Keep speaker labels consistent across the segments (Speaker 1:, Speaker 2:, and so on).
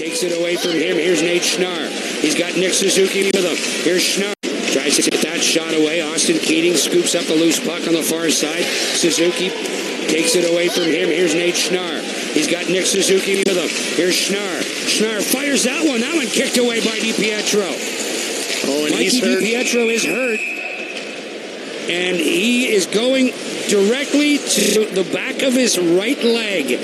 Speaker 1: Takes it away from him. Here's Nate Schnarr. He's got Nick Suzuki with him. Here's Schnarr. Tries to get that shot away. Austin Keating scoops up the loose puck on the far side. Suzuki takes it away from him. Here's Nate Schnarr. He's got Nick Suzuki with him. Here's Schnarr. Schnarr fires that one. That one kicked away by DiPietro.
Speaker 2: Oh, and
Speaker 1: Mikey
Speaker 2: he's hurt.
Speaker 1: DiPietro is hurt. And he is going directly to the back of his right leg.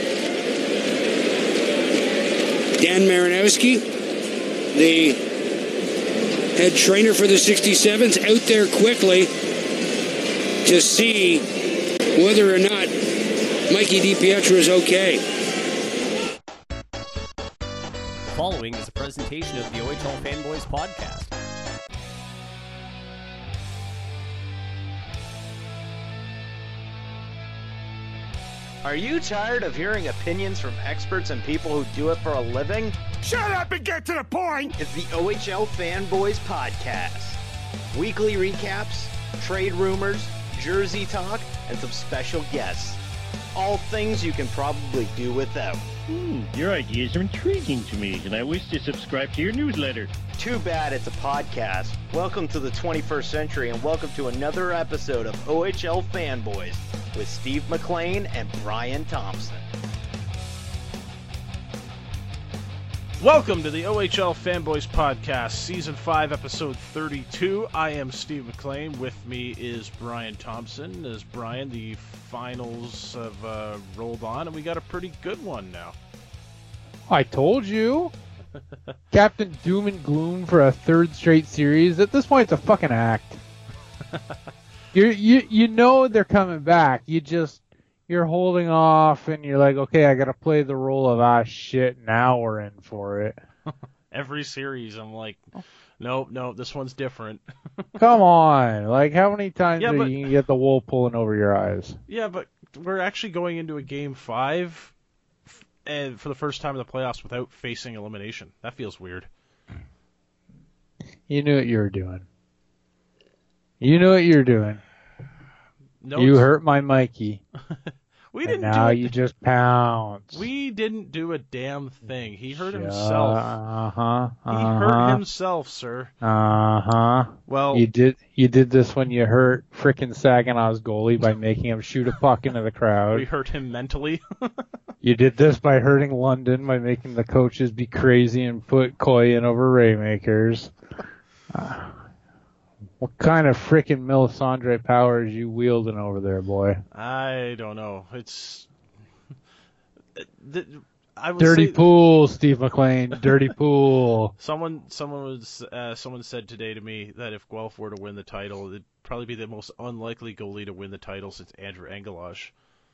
Speaker 1: Dan Marinowski, the head trainer for the 67s, out there quickly to see whether or not Mikey DiPietro is okay.
Speaker 3: The following is a presentation of the OHL Fanboys Podcast.
Speaker 2: Are you tired of hearing opinions from experts and people who do it for a living?
Speaker 4: Shut up and get to the point!
Speaker 2: It's the OHL Fanboys Podcast. Weekly recaps, trade rumors, jersey talk, and some special guests. All things you can probably do without.
Speaker 5: Your ideas are intriguing to me, and I wish to subscribe to your newsletter.
Speaker 2: Too bad it's a podcast. Welcome to the 21st century, and welcome to another episode of OHL Fanboys with Steve McLean and Brian Thompson.
Speaker 4: Welcome to the OHL Fanboys Podcast, Season 5, Episode 32. I am Steve McLean. With me is Brian Thompson. As Brian, the finals have rolled on, and we got a pretty good one now.
Speaker 6: I told you. Captain Doom and Gloom for a third straight series. At this point, it's a fucking act. You know they're coming back. You're holding off, and you're like, okay, I gotta play the role of shit. Now we're in for it.
Speaker 4: Every series, I'm like, nope, this one's different.
Speaker 6: Come on, like how many times you can get the wool pulling over your eyes?
Speaker 4: Yeah, but we're actually going into a Game 5, and for the first time in the playoffs without facing elimination. That feels weird.
Speaker 6: You knew what you were doing.
Speaker 4: No,
Speaker 6: you hurt my Mikey.
Speaker 4: We didn't
Speaker 6: now
Speaker 4: do it.
Speaker 6: You just pounce.
Speaker 4: We didn't do a damn thing. He hurt himself.
Speaker 6: Uh-huh.
Speaker 4: He hurt himself, sir.
Speaker 6: Uh-huh.
Speaker 4: Well,
Speaker 6: you did this when you hurt frickin' Saginaw's goalie by making him shoot a puck into the crowd.
Speaker 4: We hurt him mentally.
Speaker 6: You did this by hurting London by making the coaches be crazy and put Coy in over Raymakers. What kind of frickin' Melisandre powers you wielding over there, boy?
Speaker 4: I don't know. It's I would
Speaker 6: dirty
Speaker 4: say,
Speaker 6: pool, Steve McLean. Dirty pool.
Speaker 4: Someone said today to me that if Guelph were to win the title, it'd probably be the most unlikely goalie to win the title since Andrew Engelage.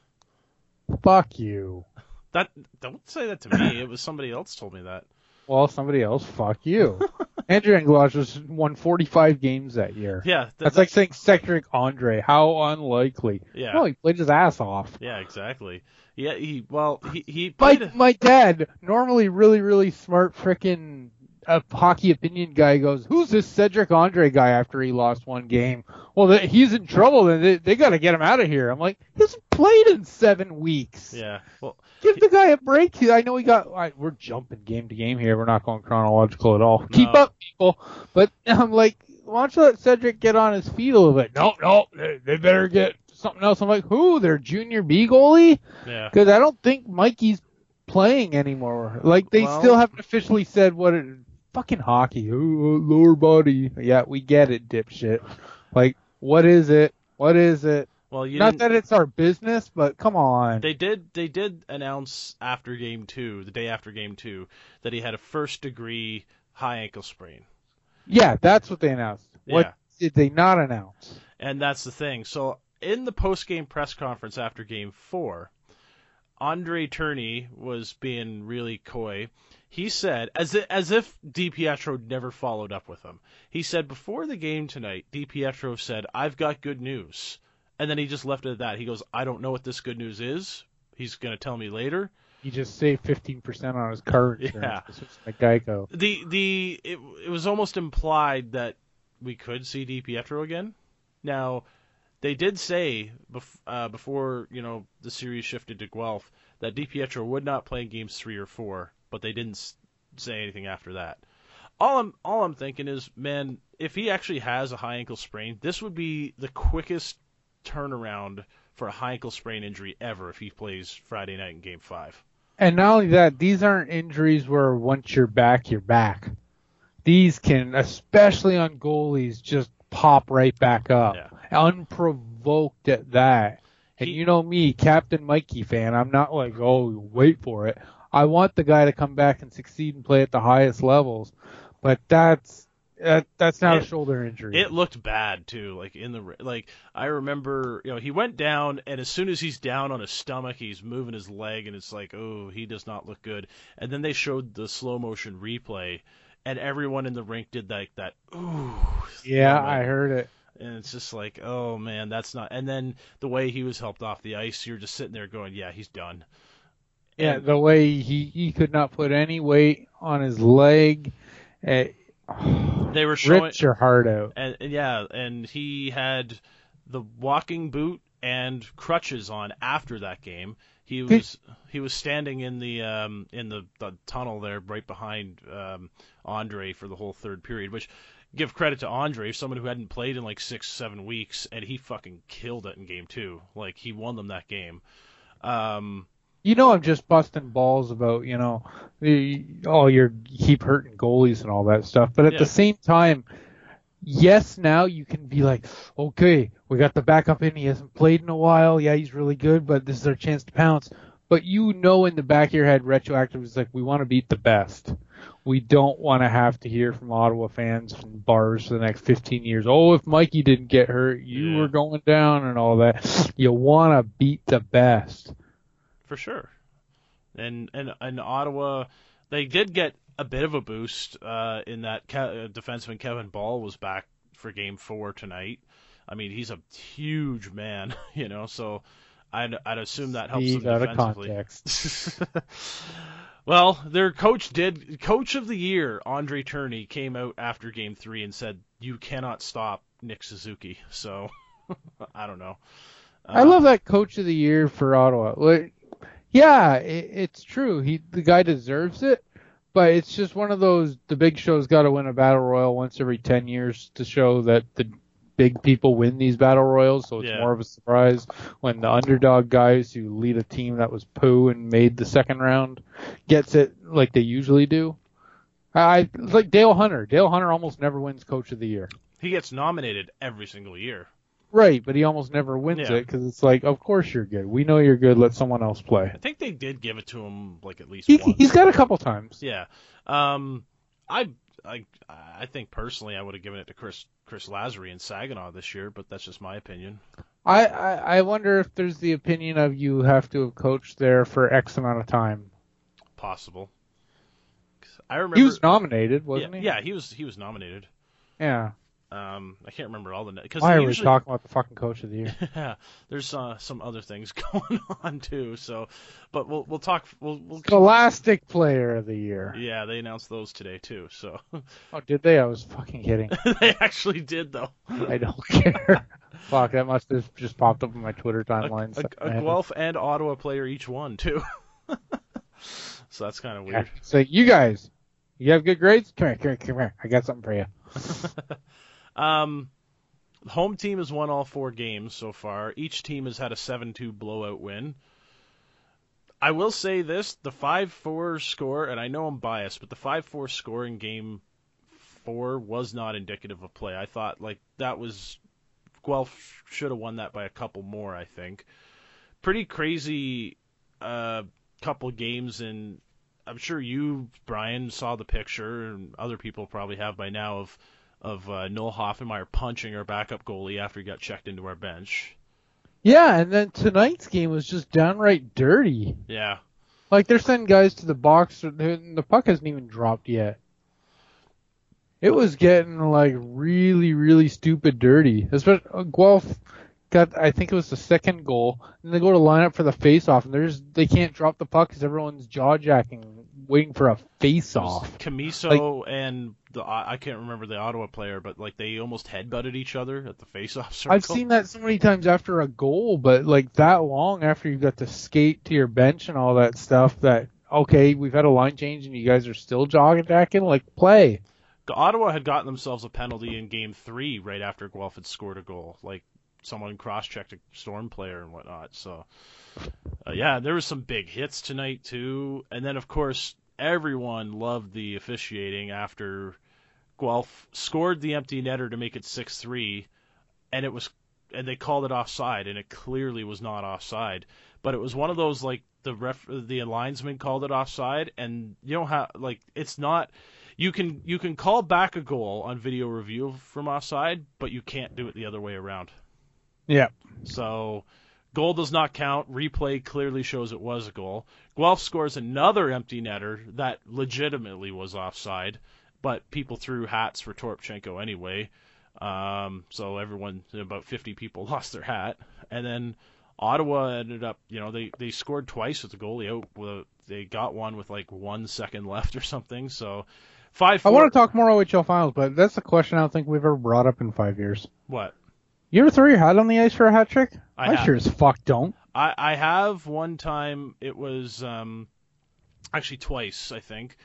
Speaker 6: Fuck you.
Speaker 4: Don't say that to me. It was somebody else told me that.
Speaker 6: Well, somebody else, fuck you. Andrew Engelage won 45 games that year.
Speaker 4: Yeah.
Speaker 6: That's like saying Cedric Andre. How unlikely.
Speaker 4: Yeah.
Speaker 6: No, he played his ass off.
Speaker 4: Yeah, exactly. Yeah, he
Speaker 6: played... My dad, normally really, really smart frickin' hockey opinion guy, goes, who's this Cedric Andre guy after he lost one game? Well, he's in trouble, and they got to get him out of here. I'm like, he hasn't played in 7 weeks.
Speaker 4: Yeah, well...
Speaker 6: Give the guy a break. I know we're jumping game to game here. We're not going chronological at all. No. Keep up, people. But I'm like, why don't you let Cedric get on his feet a little bit? No, they better get something else. I'm like, who? Their junior B goalie?
Speaker 4: Yeah.
Speaker 6: Because I don't think Mikey's playing anymore. Like, they still haven't officially said what it... Fucking hockey. Lower body. Yeah, we get it, dipshit. Like, what is it?
Speaker 4: Well,
Speaker 6: not that it's our business, but come on.
Speaker 4: They did announce after Game 2, the day after Game 2, that he had a first-degree high ankle sprain.
Speaker 6: Yeah, that's what they announced.
Speaker 4: Yeah.
Speaker 6: What did they not announce?
Speaker 4: And that's the thing. So in the post-game press conference after Game 4, Andre Tourigny was being really coy. He said, as if DiPietro never followed up with him, he said, before the game tonight, DiPietro said, I've got good news. And then he just left it at that. He goes, I don't know what this good news is. He's going to tell me later.
Speaker 6: He just saved 15% on his car insurance.
Speaker 4: Yeah.
Speaker 6: This was like Geico.
Speaker 4: It was almost implied that we could see DiPietro again. Now, they did say before the series shifted to Guelph that DiPietro would not play in games 3 or 4 but they didn't say anything after that. All I'm thinking is, man, if he actually has a high ankle sprain, this would be the quickest turnaround for a high ankle sprain injury ever if he plays Friday night in Game 5.
Speaker 6: And not only that, these aren't injuries where once you're back, you're back. These can, especially on goalies, just pop right back up.
Speaker 4: Yeah.
Speaker 6: Unprovoked at that. And you know me, Captain Mikey fan, I'm not like, oh, wait for it. I want the guy to come back and succeed and play at the highest levels. But that's not a shoulder injury.
Speaker 4: It looked bad too. I remember, he went down, and as soon as he's down on his stomach, he's moving his leg, and it's like, oh, he does not look good. And then they showed the slow motion replay, and everyone in the rink did that. Ooh.
Speaker 6: Yeah, I heard it.
Speaker 4: And it's just like, oh man, that's not. And then the way he was helped off the ice, you're just sitting there going, yeah, he's done.
Speaker 6: Yeah, the way he could not put any weight on his leg. They
Speaker 4: were showing,
Speaker 6: ripped your heart out.
Speaker 4: And he had the walking boot and crutches on after that game. He was standing in the tunnel there right behind Andre for the whole third period, which, give credit to Andre, someone who hadn't played in like 6-7 weeks, and he fucking killed it in Game 2. Like, he won them that game.
Speaker 6: I'm just busting balls about, you keep hurting goalies and all that stuff. But at the same time, yes, now you can be like, okay, we got the backup in. He hasn't played in a while. Yeah, he's really good, but this is our chance to pounce. But in the back of your head, retroactive is like, we want to beat the best. We don't want to have to hear from Ottawa fans and bars for the next 15 years. Oh, if Mikey didn't get hurt, you were going down and all that. You want to beat the best.
Speaker 4: For sure. And Ottawa, they did get a bit of a boost in that defenseman Kevin Ball was back for Game 4 tonight. I mean, he's a huge man, so I'd assume that helps them defensively.
Speaker 6: Out of context.
Speaker 4: Well, their coach of the year, Andre Tourigny, came out after Game 3 and said, you cannot stop Nick Suzuki. So, I don't know.
Speaker 6: I love that coach of the year for Ottawa. Yeah, it's true. The guy deserves it, but it's just one of those, the big show's got to win a battle royal once every 10 years to show that the big people win these battle royals, so it's more of a surprise when the underdog guys who lead a team that was poo and made the second round gets it like they usually do. Like Dale Hunter. Dale Hunter almost never wins coach of the year.
Speaker 4: He gets nominated every single year.
Speaker 6: Right, but he almost never wins it because it's like, of course you're good. We know you're good. Let someone else play.
Speaker 4: I think they did give it to him like at least once.
Speaker 6: He's got a couple times.
Speaker 4: Yeah. I think personally I would have given it to Chris Lazary in Saginaw this year, but that's just my opinion.
Speaker 6: I wonder if there's the opinion of you have to have coached there for X amount of time.
Speaker 4: Possible. I remember
Speaker 6: he was nominated, wasn't he?
Speaker 4: Yeah, he was nominated.
Speaker 6: Yeah.
Speaker 4: I can't remember all the.
Speaker 6: Why are we talking about the fucking coach of the year?
Speaker 4: Yeah, there's some other things going on too. So, but we'll talk. We'll
Speaker 6: Scholastic Player of the Year.
Speaker 4: Yeah, they announced those today too. So.
Speaker 6: Oh, did they? I was fucking kidding.
Speaker 4: They actually did though.
Speaker 6: I don't care. Fuck, that must have just popped up on my Twitter timeline.
Speaker 4: A Guelph and Ottawa player each won too. So that's kind of weird.
Speaker 6: Yeah. So you guys, you have good grades? Come here. I got something for you.
Speaker 4: Home team has won all 4 games so far. Each team has had a 7-2 blowout win. I will say this, the 5-4 score, and I know I'm biased, but the 5-4 score in Game 4 was not indicative of play. I thought that was Guelph should have won that by a couple more, I think. Pretty crazy couple games, and I'm sure you, Brian, saw the picture, and other people probably have by now, of Noel Hoffenmeyer punching our backup goalie after he got checked into our bench.
Speaker 6: Yeah, and then tonight's game was just downright dirty.
Speaker 4: Yeah.
Speaker 6: Like, they're sending guys to the box, and the puck hasn't even dropped yet. It was getting, really, really stupid dirty. Especially, Guelph got, I think it was the second goal, and they go to line up for the face-off, and they can't drop the puck because everyone's jaw-jacking, waiting for a face-off.
Speaker 4: Camiso and I can't remember the Ottawa player, but they almost headbutted each other at the face-off circle.
Speaker 6: I've seen that so many times after a goal, but that long after you got to skate to your bench and all that stuff, that okay, we've had a line change and you guys are still jacking, like, play.
Speaker 4: Ottawa had gotten themselves a penalty in Game 3 right after Guelph had scored a goal. Like, someone cross-checked a Storm player and whatnot. So, yeah, there was some big hits tonight, too. And then, of course, everyone loved the officiating after Guelph scored the empty netter to make it 6-3, and they called it offside, and it clearly was not offside. But it was one of those, like, the linesman called it offside, and you don't have, like, it's not... You can call back a goal on video review from offside, but you can't do it the other way around.
Speaker 6: Yeah.
Speaker 4: So, goal does not count. Replay clearly shows it was a goal. Guelph scores another empty netter that legitimately was offside, but people threw hats for Toropchenko anyway. So everyone, about 50 people, lost their hat. And then Ottawa ended up, they scored twice with the goalie out. They got one with like 1 second left or something. So 5-4.
Speaker 6: I want to talk more OHL finals, but that's a question I don't think we've ever brought up in 5 years.
Speaker 4: What?
Speaker 6: You ever throw your hat on the ice for a hat trick?
Speaker 4: I have.
Speaker 6: Sure as fuck don't.
Speaker 4: I have one time. It was actually twice, I think.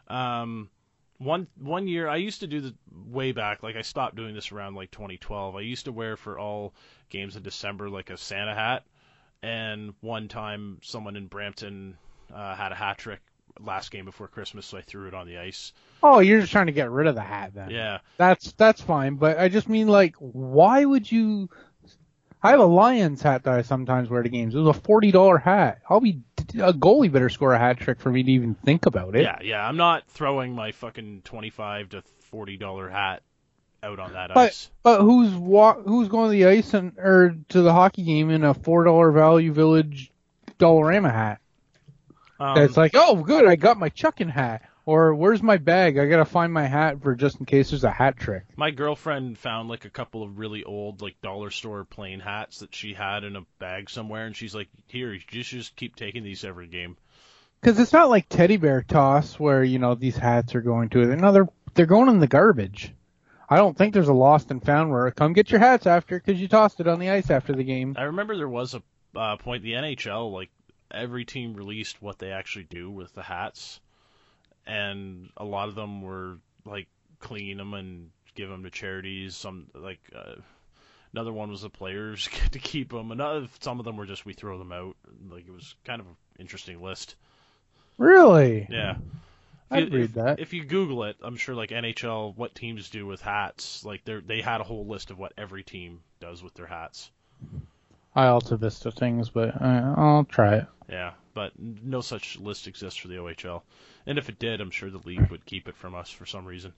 Speaker 4: One year, I used to do way back, like I stopped doing this around like 2012. I used to wear for all games in December like a Santa hat, and one time someone in Brampton had a hat trick last game before Christmas, so I threw it on the ice.
Speaker 6: Oh, you're just trying to get rid of the hat then.
Speaker 4: Yeah.
Speaker 6: That's fine, but I just mean, like, why would you... I have a Lions hat that I sometimes wear to games. It was a $40 hat. A goalie better score a hat trick for me to even think about it.
Speaker 4: Yeah. I'm not throwing my fucking $25 to $40 hat out on that ice.
Speaker 6: But who's going to the ice or to the hockey game in a $4 Value Village Dollarama hat? It's like, oh, good, I got my chucking hat. Or where's my bag? I gotta find my hat for just in case there's a hat trick.
Speaker 4: My girlfriend found like a couple of really old like dollar store plain hats that she had in a bag somewhere, and she's like, "Here, you just keep taking these every game."
Speaker 6: Because it's not like teddy bear toss where these hats are going to it. No, they're going in the garbage. I don't think there's a lost and found where come get your hats after because you tossed it on the ice after the game.
Speaker 4: I remember there was a point the NHL, like every team released what they actually do with the hats. And a lot of them were like clean them and give them to charities. Some another one was the players get to keep them. Some of them were just we throw them out. Like it was kind of an interesting list.
Speaker 6: Really?
Speaker 4: Yeah.
Speaker 6: I'd read that.
Speaker 4: If you Google it, I'm sure like NHL, what teams do with hats. Like they had a whole list of what every team does with their hats.
Speaker 6: I Alta Vista things, but I'll try it.
Speaker 4: Yeah, but no such list exists for the OHL. And if it did, I'm sure the league would keep it from us for some reason.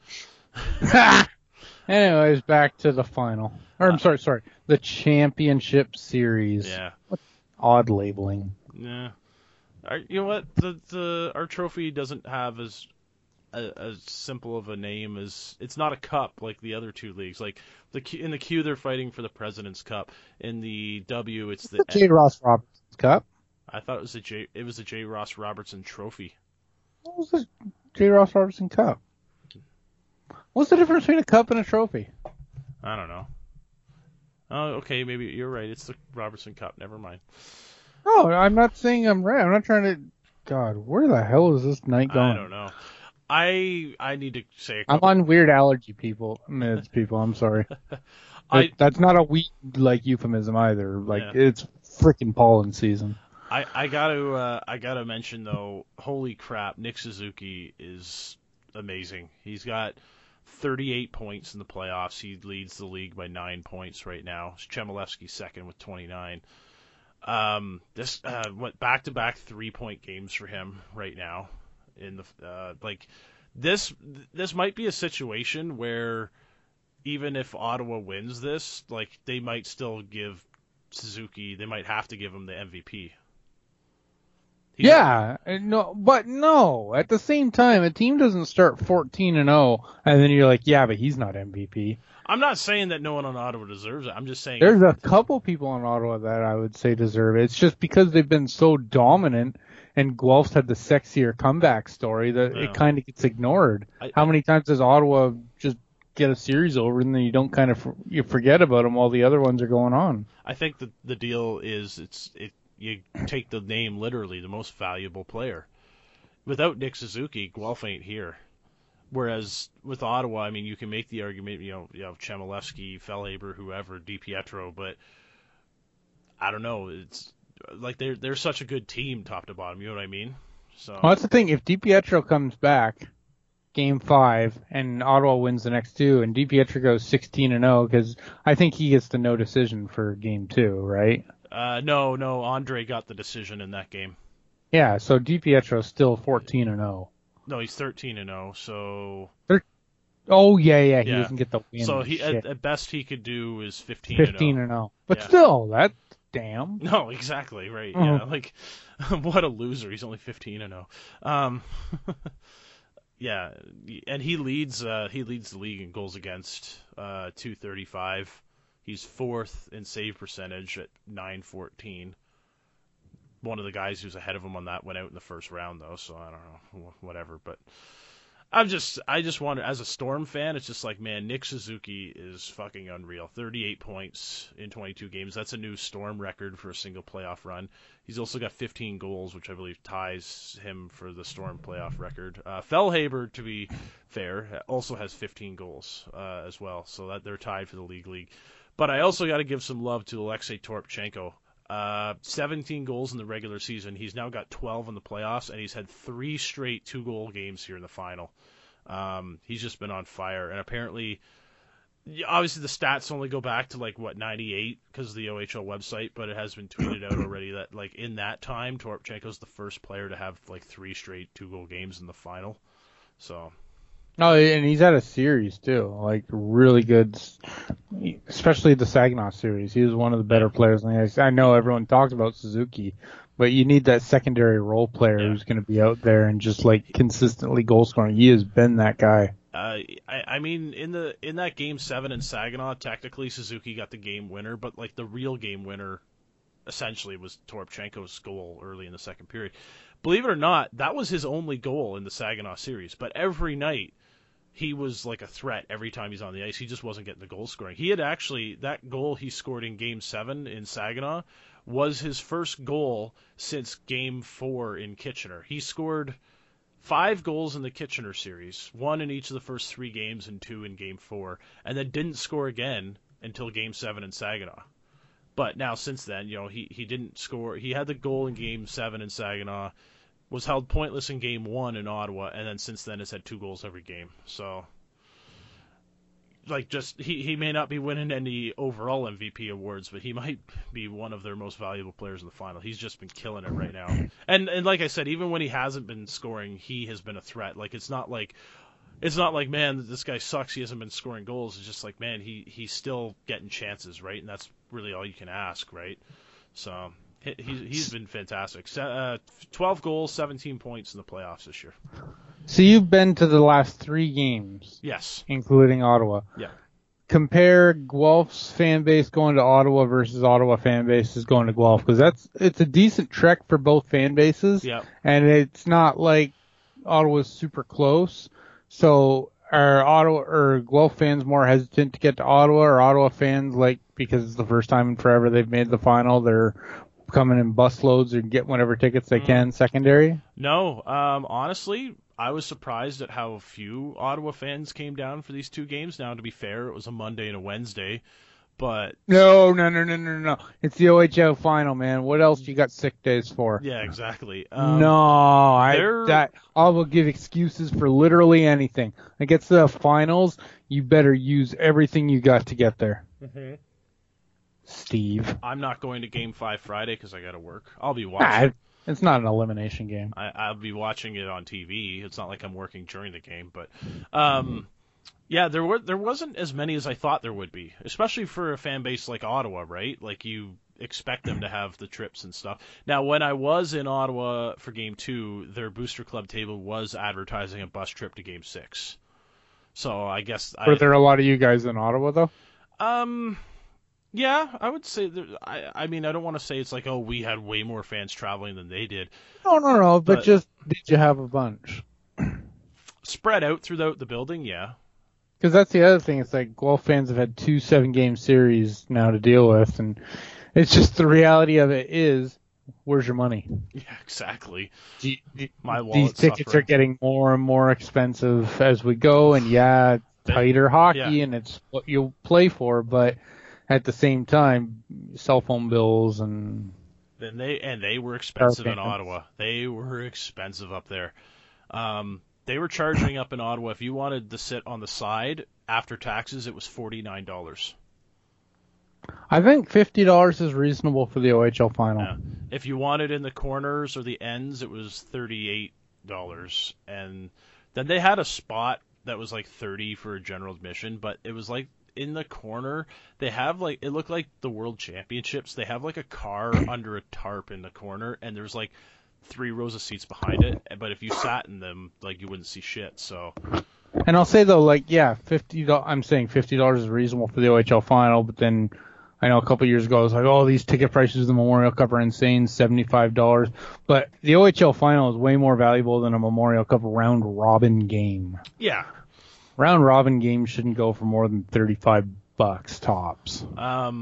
Speaker 6: Anyways, back to the final. Or I'm sorry, the championship series.
Speaker 4: Yeah.
Speaker 6: What odd labeling.
Speaker 4: Yeah. You know what? Our trophy doesn't have as simple of a name as it's not a cup like the other two leagues. Like in the Q, they're fighting for the President's Cup. In the W, it's the
Speaker 6: J. Ross Robertson Cup.
Speaker 4: I thought it was the J. Ross Robertson Trophy.
Speaker 6: What was the J. Ross Robertson Cup? What's the difference between a cup and a trophy?
Speaker 4: I don't know. Oh, okay, maybe you're right. It's the Robertson Cup. Never mind.
Speaker 6: Oh, I'm not saying I'm right. I'm not trying to... God, where the hell is this night going?
Speaker 4: I don't know. I need to say
Speaker 6: I'm on weird allergy meds, people. I'm sorry. That's not a weak euphemism either. It's freaking pollen season.
Speaker 4: I gotta mention though, holy crap, Nick Suzuki is amazing. He's got 38 points in the playoffs. He leads the league by 9 points right now. Chmelevsky's second with 29. This back-to-back 3-point games for him right now. In the this might be a situation where even if Ottawa wins this, they might still give Suzuki. They might have to give him the MVP.
Speaker 6: No. At the same time, a team doesn't start 14-0, and then you're like, yeah, but he's not MVP.
Speaker 4: I'm not saying that no one on Ottawa deserves it. I'm just saying
Speaker 6: there's a couple people on Ottawa that I would say deserve it. It's just because they've been so dominant, and Guelph's had the sexier comeback story that it kind of gets ignored. How many times does Ottawa just get a series over and then you don't you forget about them while the other ones are going on?
Speaker 4: I think the deal is you take the name literally, the most valuable player. without Nick Suzuki, Guelph ain't here. Whereas with Ottawa, I mean, you can make the argument, you have Chmelevski, Fellhaber, whoever, DiPietro, but I don't know. It's like they're such a good team, top to bottom. You know what I mean? So
Speaker 6: Well, that's the thing. If DiPietro comes back, Game 5, and Ottawa wins the next two, and DiPietro goes 16-0, because I think he gets the no decision for Game 2, right?
Speaker 4: No, Andre got the decision in that game.
Speaker 6: Yeah, so DiPietro's still 14-0.
Speaker 4: No, he's 13-0. So
Speaker 6: Oh yeah, he
Speaker 4: Yeah.
Speaker 6: doesn't get the win.
Speaker 4: so he
Speaker 6: Shit.
Speaker 4: at best he could do is 15-0.
Speaker 6: 15-0. But
Speaker 4: Yeah.
Speaker 6: still, that's damn.
Speaker 4: No, exactly right.
Speaker 6: Mhm.
Speaker 4: Yeah, like what a loser. He's only 15-0. Yeah, and he leads the league in goals against, 235. He's fourth in save percentage at 914. One of the guys who's ahead of him on that went out in the first round though, so I don't know, whatever. But I just wonder, as a Storm fan, it's just like, man, Nick Suzuki is fucking unreal. 38 points in 22 games. That's a new Storm record for a single playoff run. He's also got 15 goals, which I believe ties him for the Storm playoff record. Fellhaber, to be fair, also has 15 goals as well, so that they're tied for the league. But I also got to give some love to Alexei Toropchenko. 17 goals in the regular season. He's now got 12 in the playoffs, and he's had 3 straight 2-goal games here in the final. He's just been on fire, and apparently, obviously the stats only go back to 98 because of the OHL website, but it has been tweeted out already that in that time, Toropchenko's the first player to have 3 straight 2-goal games in the final. So.
Speaker 6: Oh, and he's had a series too, really good, especially the Saginaw series. He was one of the better players on the ice. I know everyone talks about Suzuki, but you need that secondary role player who's going to be out there and just consistently goal scoring. He has been that guy.
Speaker 4: I mean, in that Game 7 in Saginaw, technically Suzuki got the game winner, but the real game winner essentially was Toropchenko's goal early in the second period. Believe it or not, that was his only goal in the Saginaw series, but every night he was like a threat every time he's on the ice. He just wasn't getting the goal scoring. He had actually, that goal he scored in Game 7 in Saginaw was his first goal since Game 4 in Kitchener. He scored 5 goals in the Kitchener series, 1 in each of the first 3 games and 2 in Game 4, and then didn't score again until Game 7 in Saginaw. But now since then, he didn't score. He had the goal in Game 7 in Saginaw, was held pointless in Game 1 in Ottawa, and then since then has had 2 goals every game. So, he may not be winning any overall MVP awards, but he might be one of their most valuable players in the final. He's just been killing it right now. And like I said, even when he hasn't been scoring, he has been a threat. It's not like, man, this guy sucks, he hasn't been scoring goals. It's just man, he's still getting chances, right? And that's really all you can ask, right? So he's been fantastic. 12 goals, 17 points in the playoffs this year.
Speaker 6: So you've been to the last 3 games.
Speaker 4: Yes.
Speaker 6: Including Ottawa.
Speaker 4: Yeah.
Speaker 6: Compare Guelph's fan base going to Ottawa versus Ottawa fan bases going to Guelph, because it's a decent trek for both fan bases.
Speaker 4: Yeah.
Speaker 6: And it's not like Ottawa's super close. So are Ottawa or Guelph fans more hesitant to get to Ottawa, or Ottawa fans, because it's the first time in forever they've made the final, they're coming in busloads and get whatever tickets they can secondary?
Speaker 4: No, honestly, I was surprised at how few Ottawa fans came down for these 2 games. Now, to be fair, it was a Monday and a Wednesday, but
Speaker 6: No. It's the OHL final, man. What else you got sick days for?
Speaker 4: yeah, exactly.
Speaker 6: I will give excuses for literally anything. It's the finals. You better use everything you got to get there.
Speaker 4: Mm-hmm.
Speaker 6: Steve.
Speaker 4: I'm not going to Game 5 Friday because I got to work. I'll be watching.
Speaker 6: It's not an elimination game.
Speaker 4: I'll be watching it on TV. It's not like I'm working during the game, but yeah, there wasn't as many as I thought there would be, especially for a fan base like Ottawa, right? You expect them to have the trips and stuff. Now, when I was in Ottawa for Game 2, their Booster Club table was advertising a bus trip to Game 6. So I guess
Speaker 6: Were there a lot of you guys in Ottawa though?
Speaker 4: Yeah, I would say I mean, I don't want to say it's we had way more fans traveling than they did.
Speaker 6: No, but just, did you have a bunch?
Speaker 4: Spread out throughout the building, yeah.
Speaker 6: Because that's the other thing. It's Guelph fans have had 2 7-game series now to deal with, and it's just the reality of it is where's your money?
Speaker 4: Yeah, exactly.
Speaker 6: The-
Speaker 4: My
Speaker 6: These
Speaker 4: wallet's
Speaker 6: tickets
Speaker 4: suffering.
Speaker 6: are getting more and more expensive as we go, and yeah, tighter hockey,
Speaker 4: yeah.
Speaker 6: and it's what you'll play for, but at the same time, cell phone bills and
Speaker 4: And they were expensive in
Speaker 6: payments.
Speaker 4: Ottawa. They were expensive up there. They were charging up in Ottawa. If you wanted to sit on the side after taxes, it was $49.
Speaker 6: I think $50 is reasonable for the OHL final.
Speaker 4: Yeah. If you wanted in the corners or the ends, it was $38. And then they had a spot that was like $30 for a general admission, but it was like in the corner. They have like, it looked like the World Championships. They have like a car under a tarp in the corner, and there's like 3 rows of seats behind it. But if you sat in them, like you wouldn't see shit. So
Speaker 6: And I'll say though, like, yeah, I'm saying $50 is reasonable for the OHL final, but then I know a couple of years ago, it was like, oh, these ticket prices of the Memorial Cup are insane, $75. But the OHL final is way more valuable than a Memorial Cup round robin game.
Speaker 4: yeah.
Speaker 6: Round robin games shouldn't go for more than $35 tops.
Speaker 4: But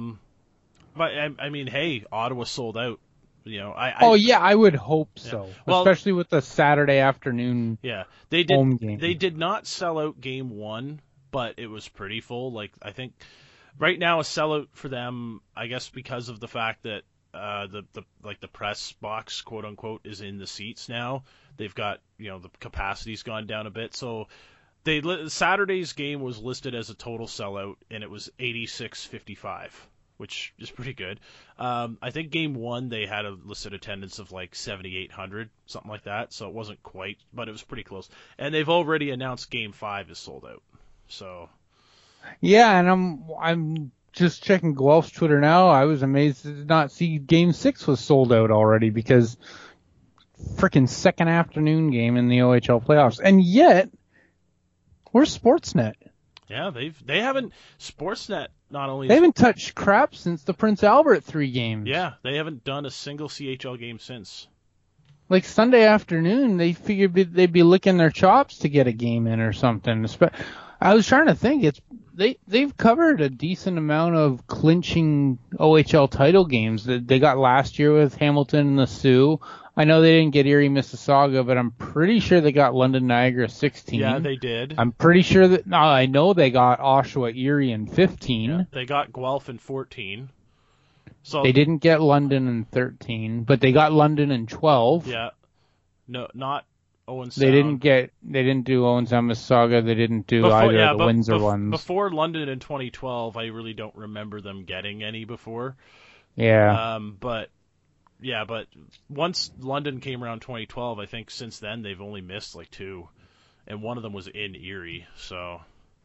Speaker 4: I mean, hey, Ottawa sold out. You know,
Speaker 6: I would hope so.
Speaker 4: Well,
Speaker 6: especially with the Saturday afternoon
Speaker 4: yeah, they did.
Speaker 6: home game.
Speaker 4: They did not sell out game 1, but it was pretty full. Like I think right now a sellout for them, I guess because of the fact that the press box, quote unquote, is in the seats now. They've got, you know, the capacity's gone down a bit, so Saturday's game was listed as a total sellout, and it was 86.55, which is pretty good. I think game 1 they had a listed attendance of like 7,800, something like that, so it wasn't quite, but it was pretty close. And they've already announced game 5 is sold out. So
Speaker 6: yeah, and I'm just checking Guelph's Twitter now. I was amazed to not see Game 6 was sold out already, because freaking second afternoon game in the OHL playoffs. And yet, where's Sportsnet?
Speaker 4: yeah, they haven't Sportsnet not only
Speaker 6: They haven't touched crap since the Prince Albert 3 games.
Speaker 4: yeah, they haven't done a single CHL game since.
Speaker 6: Like Sunday afternoon, they figured they'd be licking their chops to get a game in or something. I was trying to think. They've covered a decent amount of clinching OHL title games that they got last year with Hamilton and the Sioux. I know they didn't get Erie Mississauga, but I'm pretty sure they got London Niagara 16.
Speaker 4: Yeah, they did.
Speaker 6: I'm pretty sure that I know they got Oshawa Erie in 15.
Speaker 4: Yeah, they got Guelph in 14. So
Speaker 6: They didn't get London in 13, but they got London in 12.
Speaker 4: yeah, no, not Owen
Speaker 6: They
Speaker 4: Sound.
Speaker 6: didn't do Owens and Mississauga. They didn't do either of the Windsor ones.
Speaker 4: Before London in 2012, I really don't remember them getting any before.
Speaker 6: Yeah.
Speaker 4: But once London came around 2012, I think since then they've only missed like 2, and one of them was in Erie. So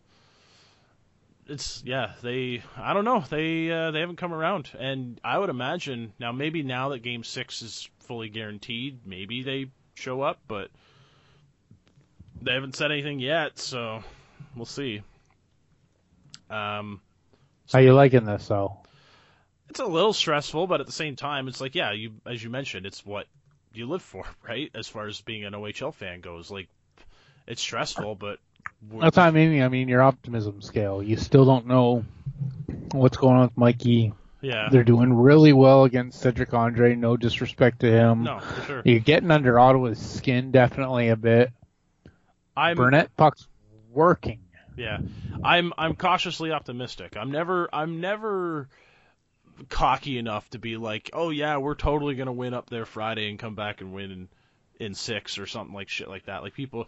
Speaker 4: I don't know, they haven't come around, and I would imagine now that Game 6 is fully guaranteed, maybe they show up, but they haven't said anything yet, so we'll see.
Speaker 6: How you liking this, though?
Speaker 4: It's a little stressful, but at the same time, it's like, yeah, as you mentioned, it's what you live for, right? As far as being an OHL fan goes, like, it's stressful, but
Speaker 6: That's what I mean. I mean, your optimism scale. You still don't know what's going on with Mikey.
Speaker 4: yeah,
Speaker 6: They're doing really well against Cedric Andre. No disrespect to him.
Speaker 4: no, for sure.
Speaker 6: You're getting under Ottawa's skin definitely a bit. Burnett puck's working.
Speaker 4: Yeah, I'm cautiously optimistic. I'm never cocky enough to be like, oh yeah, we're totally gonna win up there Friday and come back and win in 6 or something like shit like that. Like people,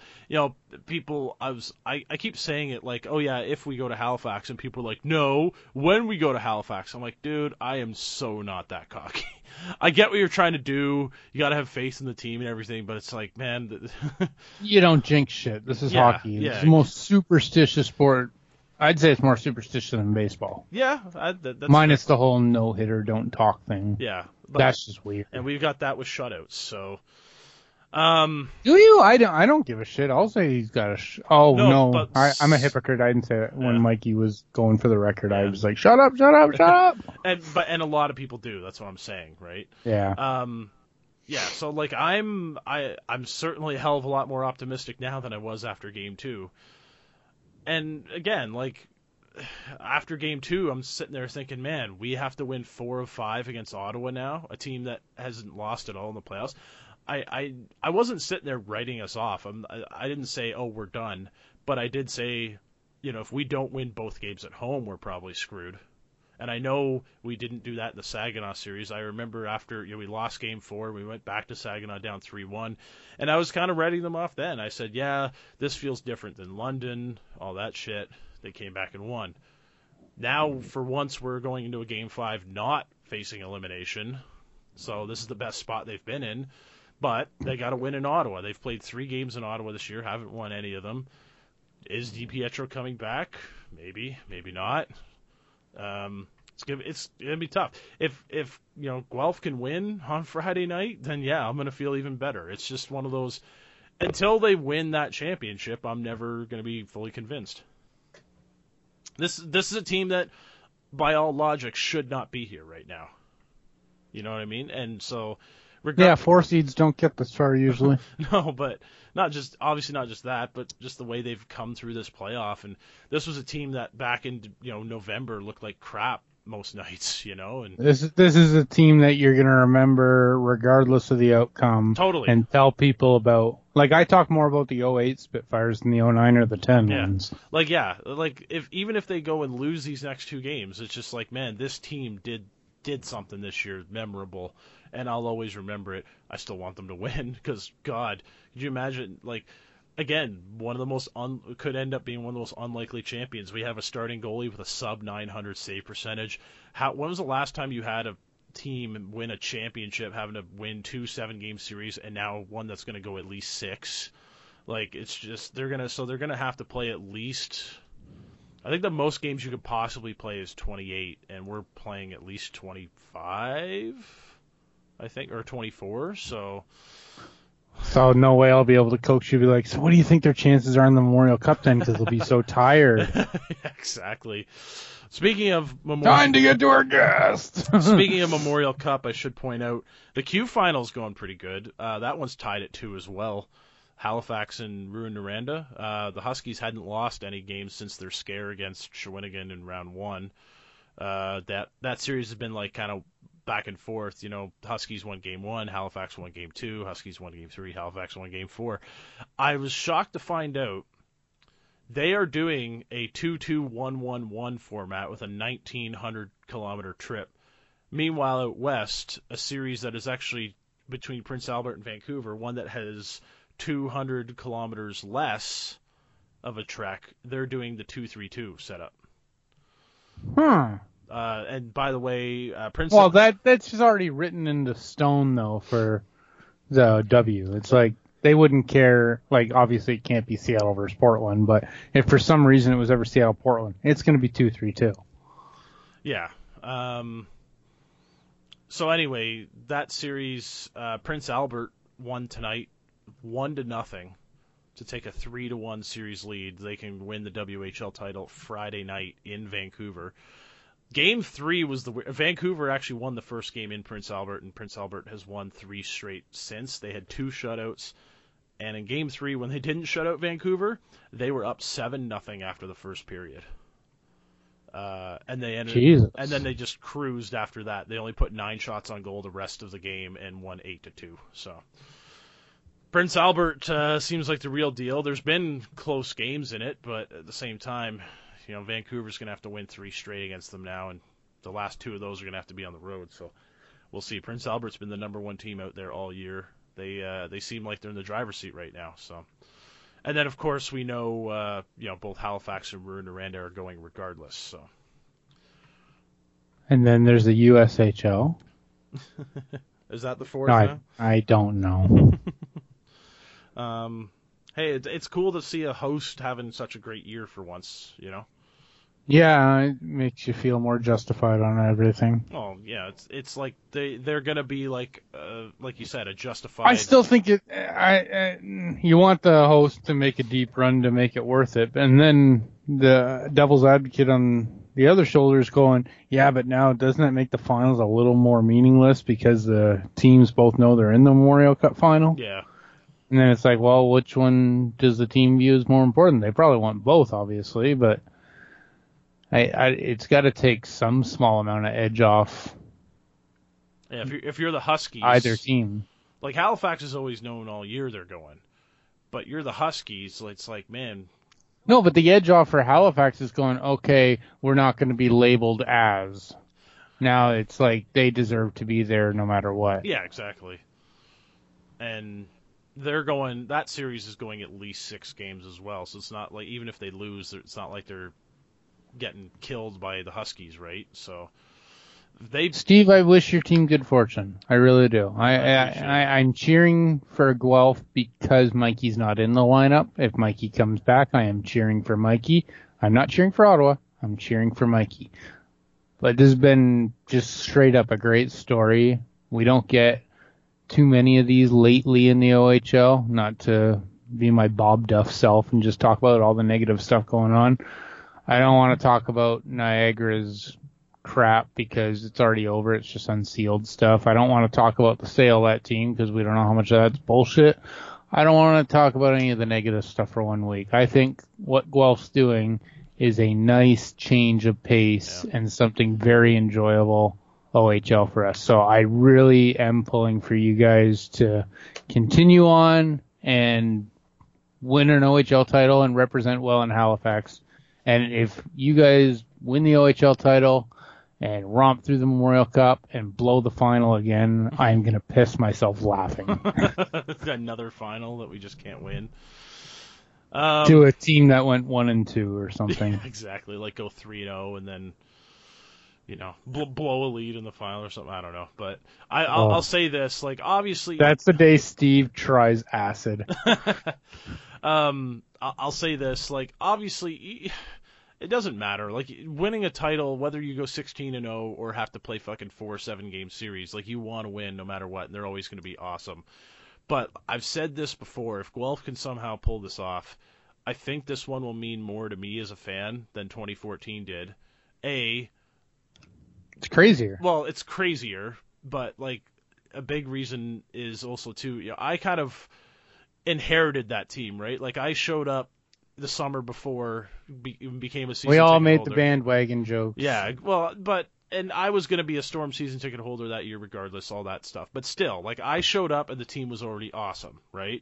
Speaker 4: I keep saying it like, oh yeah, if we go to Halifax, and people are like, no, when we go to Halifax. I'm like, dude, I am so not that cocky. I get what you're trying to do. You got to have faith in the team and everything, but it's like, man,
Speaker 6: You don't jinx shit. This is
Speaker 4: Yeah,
Speaker 6: hockey.
Speaker 4: yeah.
Speaker 6: It's the most superstitious sport. I'd say it's more superstitious than baseball.
Speaker 4: yeah, that's
Speaker 6: Minus the whole no-hitter, don't talk thing.
Speaker 4: yeah, but,
Speaker 6: That's just weird.
Speaker 4: and we've got that with shutouts. So,
Speaker 6: Do you? I don't give a shit. I'll say he's got a.
Speaker 4: No,
Speaker 6: no.
Speaker 4: but-
Speaker 6: I'm a hypocrite. I didn't say that when
Speaker 4: Yeah.
Speaker 6: Mikey was going for the record. I
Speaker 4: Yeah.
Speaker 6: was like, shut up, shut up, shut up.
Speaker 4: and a lot of people do. That's what I'm saying, right?
Speaker 6: Yeah.
Speaker 4: Yeah. So like, I'm certainly a hell of a lot more optimistic now than I was after Game 2. And again, like, after Game 2, I'm sitting there thinking, man, we have to win 4 of 5 against Ottawa now, a team that hasn't lost at all in the playoffs. I wasn't sitting there writing us off. I didn't say, oh, we're done. But I did say, if we don't win both games at home, we're probably screwed. And I know we didn't do that in the Saginaw series. I remember after we lost Game 4, we went back to Saginaw down 3-1. And I was kind of writing them off then. I said, yeah, this feels different than London, all that shit. They came back and won. Now, for once, we're going into a Game 5 not facing elimination. So this is the best spot they've been in. But they got to win in Ottawa. They've played 3 games in Ottawa this year, haven't won any of them. Is DiPietro coming back? Maybe, maybe not. It's gonna be tough. If Guelph can win on Friday night, then yeah, I'm gonna feel even better. It's just one of those. Until they win that championship, I'm never gonna be fully convinced. This is a team that, by all logic, should not be here right now. You know what I mean? And so.
Speaker 6: Yeah, 4 seeds don't get this far usually.
Speaker 4: No, but obviously not just that, but just the way they've come through this playoff. And this was a team that back in November looked like crap most nights, And
Speaker 6: this is a team that you're gonna remember regardless of the outcome.
Speaker 4: Totally.
Speaker 6: And tell people about. Like, I talk more about the 08 Spitfires than the 09 or the 10 ones.
Speaker 4: Even if they go and lose these next 2 games, it's just like, man, this team did something this year memorable. And I'll always remember it. I still want them to win because, God, could you imagine, again, could end up being one of the most unlikely champions. We have a starting goalie with a sub-900 save percentage. When was the last time you had a team win a championship having to win 2 7-game series and now one that's going to go at least 6? It's just, they're going to have to play at least, I think the most games you could possibly play is 28, and we're playing at least 25. I think, or 24, so
Speaker 6: no way I'll be able to coach you. Be like, so what do you think their chances are in the Memorial Cup then? Because they'll be so tired.
Speaker 4: Yeah, exactly. Speaking of Memorial,
Speaker 6: time to get to our guest.
Speaker 4: Speaking of Memorial Cup, I should point out the Q final's going pretty good. That one's tied at 2 as well. Halifax and Rouyn-Noranda. The Huskies hadn't lost any games since their scare against Shawinigan in round 1. That series has been kind of back and forth. Huskies won Game 1, Halifax won Game 2, Huskies won Game 3, Halifax won Game 4. I was shocked to find out they are doing a 2-2-1-1-1 format with a 1,900-kilometer trip. Meanwhile, out west, a series that is actually between Prince Albert and Vancouver, one that has 200 kilometers less of a trek, they're doing the 2-3-2 setup. And by the way, Prince.
Speaker 6: Well, that's just already written into stone though for the W. It's like they wouldn't care. Obviously it can't be Seattle versus Portland, but if for some reason it was ever Seattle Portland, it's going to be 2-3-2.
Speaker 4: Yeah. So anyway, that series, Prince Albert won tonight, 1-0, to take a 3-1 series lead. They can win the WHL title Friday night in Vancouver. Game 3 was Vancouver actually won the first game in Prince Albert, and Prince Albert has won 3 straight since. They had 2 shutouts, and in Game 3, when they didn't shut out Vancouver, they were up 7-0 after the first period. And then they just cruised after that. They only put 9 shots on goal the rest of the game and won 8-2. So Prince Albert seems like the real deal. There's been close games in it, but at the same time, Vancouver's going to have to win 3 straight against them now, and the last 2 of those are going to have to be on the road. So we'll see. Prince Albert's been the number 1 team out there all year. They seem like they're in the driver's seat right now. So, and then of course we know both Halifax and Rouyn-Noranda are going regardless. So.
Speaker 6: And then there's the USHL.
Speaker 4: Is that the 4th now?
Speaker 6: I don't know.
Speaker 4: Hey, it's cool to see a host having such a great year for once,
Speaker 6: Yeah, it makes you feel more justified on everything.
Speaker 4: Oh yeah, it's like they're gonna be like you said, a justified.
Speaker 6: I still think you want the host to make a deep run to make it worth it, and then the devil's advocate on the other shoulder is going, yeah, but now doesn't that make the finals a little more meaningless because the teams both know they're in the Memorial Cup final?
Speaker 4: Yeah.
Speaker 6: And then it's like, well, which one does the team view as more important? They probably want both, obviously, but It's got to take some small amount of edge off
Speaker 4: Yeah, if you're the Huskies,
Speaker 6: either team.
Speaker 4: Like Halifax is always known all year they're going, but you're the Huskies. It's like, man.
Speaker 6: No, but the edge off for Halifax is going, okay, we're not going to be labeled as. Now it's like they deserve to be there no matter what.
Speaker 4: Yeah, exactly. And that series is going at least 6 games as well, so it's not like, even if they lose, it's not like they're getting killed by the Huskies, right? So
Speaker 6: Steve, I wish your team good fortune. I really do. I'm cheering for Guelph because Mikey's not in the lineup. If Mikey comes back, I am cheering for Mikey. I'm not cheering for Ottawa. I'm cheering for Mikey. But this has been just straight up a great story. We don't get too many of these lately in the OHL, not to be my Bob Duff self and just talk about all the negative stuff going on. I don't want to talk about Niagara's crap because it's already over. It's just unsealed stuff. I don't want to talk about the sale of that team because we don't know how much of that's bullshit. I don't want to talk about any of the negative stuff for 1 week. I think what Guelph's doing is a nice change of pace and something very enjoyable OHL for us. So I really am pulling for you guys to continue on and win an OHL title and represent well in Halifax. And if you guys win the OHL title and romp through the Memorial Cup and blow the final again, I'm going to piss myself laughing.
Speaker 4: Another final that we just can't win.
Speaker 6: To a team that went 1-2 or something.
Speaker 4: Exactly, like go 3-0 and then, blow a lead in the final or something. I don't know, but I'll say this, like, obviously
Speaker 6: that's the day Steve tries acid.
Speaker 4: I'll say this, like, obviously it doesn't matter, like, winning a title, whether you go 16-0 or have to play fucking 4 7-game series, like, you want to win no matter what, and they're always going to be awesome. But I've said this before, if Guelph can somehow pull this off, I think this one will mean more to me as a fan than 2014 did.
Speaker 6: It's crazier.
Speaker 4: Well, it's crazier, but, like, a big reason is also, too, I kind of inherited that team, right? Like, I showed up the summer before even became a season
Speaker 6: We all
Speaker 4: ticket
Speaker 6: made
Speaker 4: holder.
Speaker 6: the bandwagon jokes.
Speaker 4: Yeah, well, and I was going to be a Storm season ticket holder that year regardless, all that stuff. But still, like, I showed up and the team was already awesome, right?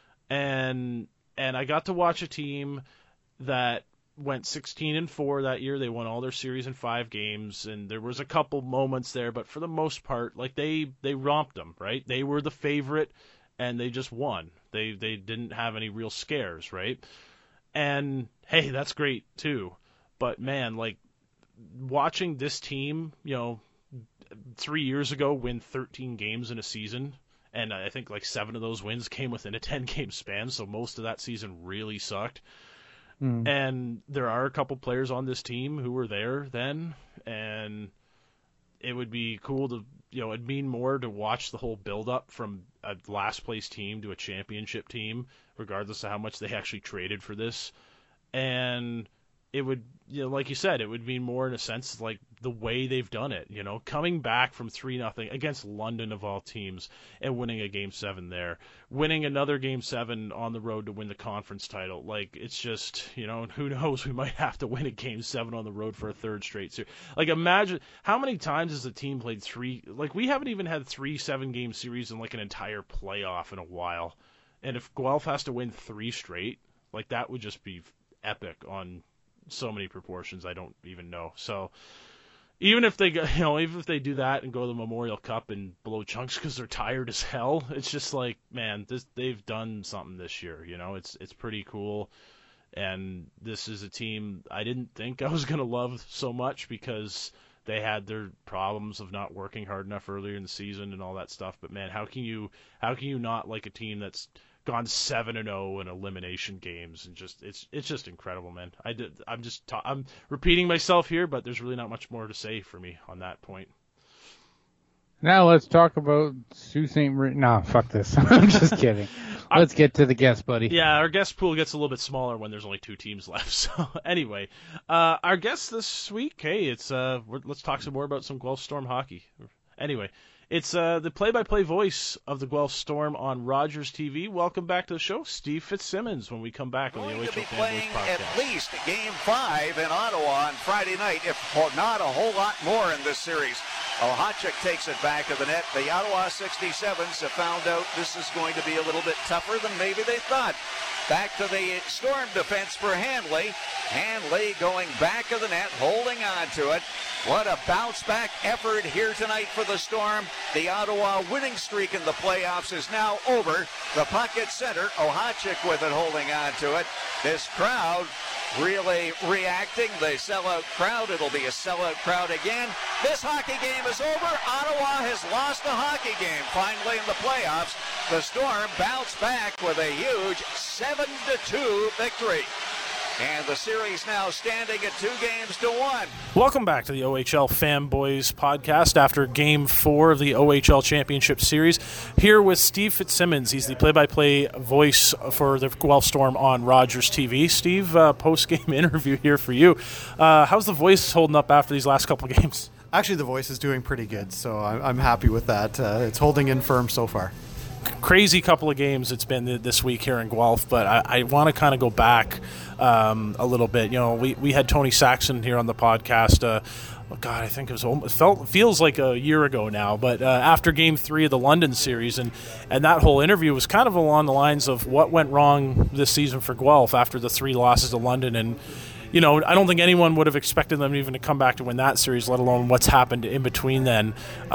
Speaker 4: And I got to watch a team that went 16-4 that year. They won all their series in 5 games, and there was a couple moments there, but for the most part, like, they romped them, right? They were the favorite, and they just won. They didn't have any real scares, right? And, hey, that's great, too. But, man, like, watching this team, 3 years ago win 13 games in a season, and I think like 7 of those wins came within a 10-game span, so most of that season really sucked. And there are a couple players on this team who were there then, and it would be cool to, it'd mean more to watch the whole build-up from a last-place team to a championship team, regardless of how much they actually traded for this. And it would, like you said, it would mean more in a sense like the way they've done it, coming back from 3-0 against London of all teams and winning a Game 7 there, winning another Game 7 on the road to win the conference title. Like, it's just, who knows, we might have to win a Game 7 on the road for a third straight series. Like, imagine how many times has the team played 3, like, we haven't even had 3 7-game series in like an entire playoff in a while. And if Guelph has to win 3 straight, like, that would just be epic on so many proportions I don't even know. So even if they go, even if they do that and go to the Memorial Cup and blow chunks because they're tired as hell, it's just like, man, they've done something this year. It's pretty cool. And this is a team I didn't think I was gonna love so much because they had their problems of not working hard enough earlier in the season and all that stuff. But man, how can you not like a team that's gone 7-0 in elimination games, and just it's just incredible, man. I'm repeating myself here, but there's really not much more to say for me on that point.
Speaker 6: Now let's talk about Sault Ste. Marie. No, fuck this. I'm just kidding. Let's get to the guest, buddy.
Speaker 4: Yeah, our guest pool gets a little bit smaller when there's only 2 teams left. So anyway, our guest this week, hey, it's let's talk some more about some Guelph Storm hockey. Anyway, It's the play-by-play voice of the Guelph Storm on Rogers TV. Welcome back to the show, Steve Fitzsimmons, when we come back on the OHL Fanboys Podcast.
Speaker 7: At least Game 5 in Ottawa on Friday night, if not a whole lot more in this series. Ohachik takes it back of the net. The Ottawa 67s have found out this is going to be a little bit tougher than maybe they thought. Back to the Storm defense for Hanley. Hanley going back of the net, holding on to it. What a bounce-back effort here tonight for the Storm. The Ottawa winning streak in the playoffs is now over. The puck at center. Ohachik with it, holding on to it. This crowd really reacting. The sellout crowd. It'll be a sellout crowd again. This hockey game is over. Ottawa has lost the hockey game. Finally in the playoffs, the Storm bounced back with a huge 7-2 victory. And the series now standing at 2-1.
Speaker 4: Welcome back to the OHL Fanboys Podcast after Game 4 of the OHL Championship Series. Here with Steve Fitzsimmons. He's the play-by-play voice for the Guelph Storm on Rogers TV. Steve, post-game interview here for you. How's the voice holding up after these last couple of games?
Speaker 8: Actually, the voice is doing pretty good, so I'm happy with that. It's holding in firm so far.
Speaker 4: Crazy couple of games it's been this week here in Guelph, but I want to kind of go back a little bit. You know, we had Tony Saxon here on the podcast. God, I think feels like a year ago now, but after Game 3 of the London series, and that whole interview was kind of along the lines of what went wrong this season for Guelph after the 3 losses to London. And you know, I don't think anyone would have expected them even to come back to win that series, let alone what's happened in between then.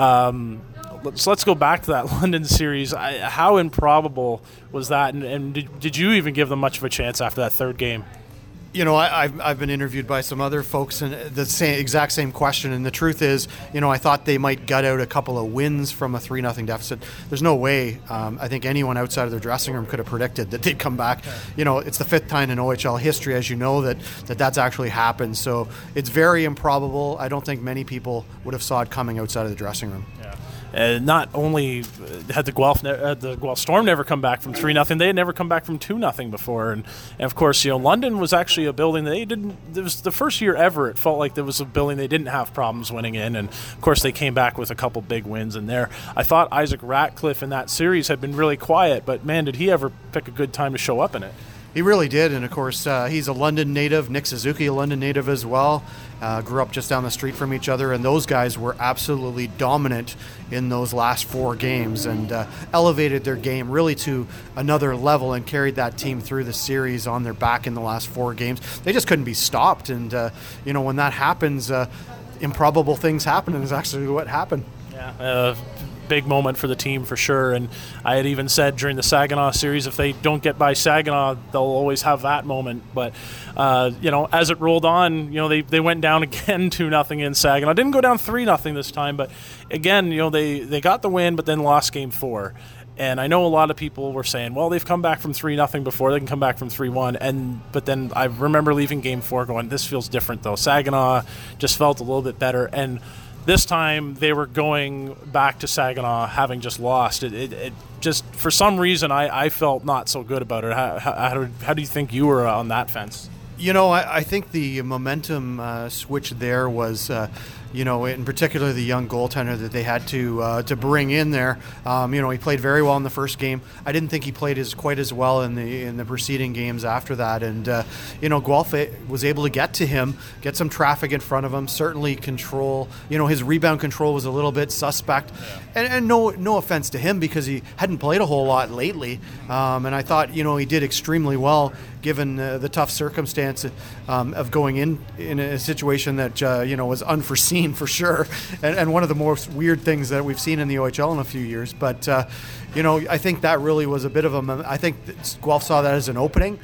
Speaker 4: Let's go back to that London series. How improbable was that, and did you even give them much of a chance after that third game?
Speaker 8: You know, I've been interviewed by some other folks and the exact same question, and the truth is, you know, I thought they might gut out a couple of wins from a 3-0 deficit. There's no way I think anyone outside of their dressing room could have predicted that they'd come back. You know, it's the 5th time in OHL history, as you know, that's actually happened. So it's very improbable. I don't think many people would have saw it coming outside of the dressing room.
Speaker 4: Yeah. Not only had the Guelph Storm never come back from 3-0, they had never come back from 2-0 before, and of course, you know, London was actually a building they didn't. It was the first year ever it felt like there was a building they didn't have problems winning in, and of course they came back with a couple big wins in there. I thought Isaac Ratcliffe in that series had been really quiet, but man, did he ever pick a good time to show up in it.
Speaker 8: He really did, and of course, he's a London native. Nick Suzuki, a London native as well. Grew up just down the street from each other, and those guys were absolutely dominant in those last 4 games and elevated their game really to another level and carried that team through the series on their back in the last 4 games. They just couldn't be stopped, and you know, when that happens, improbable things happen, and it's actually what happened.
Speaker 4: Yeah. Big moment for the team for sure, and I had even said during the Saginaw series, if they don't get by Saginaw, they'll always have that moment. But you know, as it rolled on, you know, they went down again 2-0 in Saginaw. Didn't go down 3-0 this time, but again, you know, they got the win, but then lost Game 4. And I know a lot of people were saying, well, they've come back from 3-0 before, they can come back from 3-1. But then I remember leaving Game 4 going, this feels different though. Saginaw just felt a little bit better, and this time they were going back to Saginaw having just lost. It just, for some reason, I felt not so good about it. How do you think you were on that fence?
Speaker 8: You know, I think the momentum switch there was, you know, in particular the young goaltender that they had to bring in there. You know, he played very well in the first game. I didn't think he played quite as well in the preceding games after that. And you know, Guelph was able to get to him, get some traffic in front of him, certainly control. You know, his rebound control was a little bit suspect, and no offense to him because he hadn't played a whole lot lately. And I thought, you know, he did extremely well given the tough circumstance of going in a situation that you know, was unforeseen for sure, and one of the most weird things that we've seen in the OHL in a few years. But you know, I think that really was a bit of I think Guelph saw that as an opening.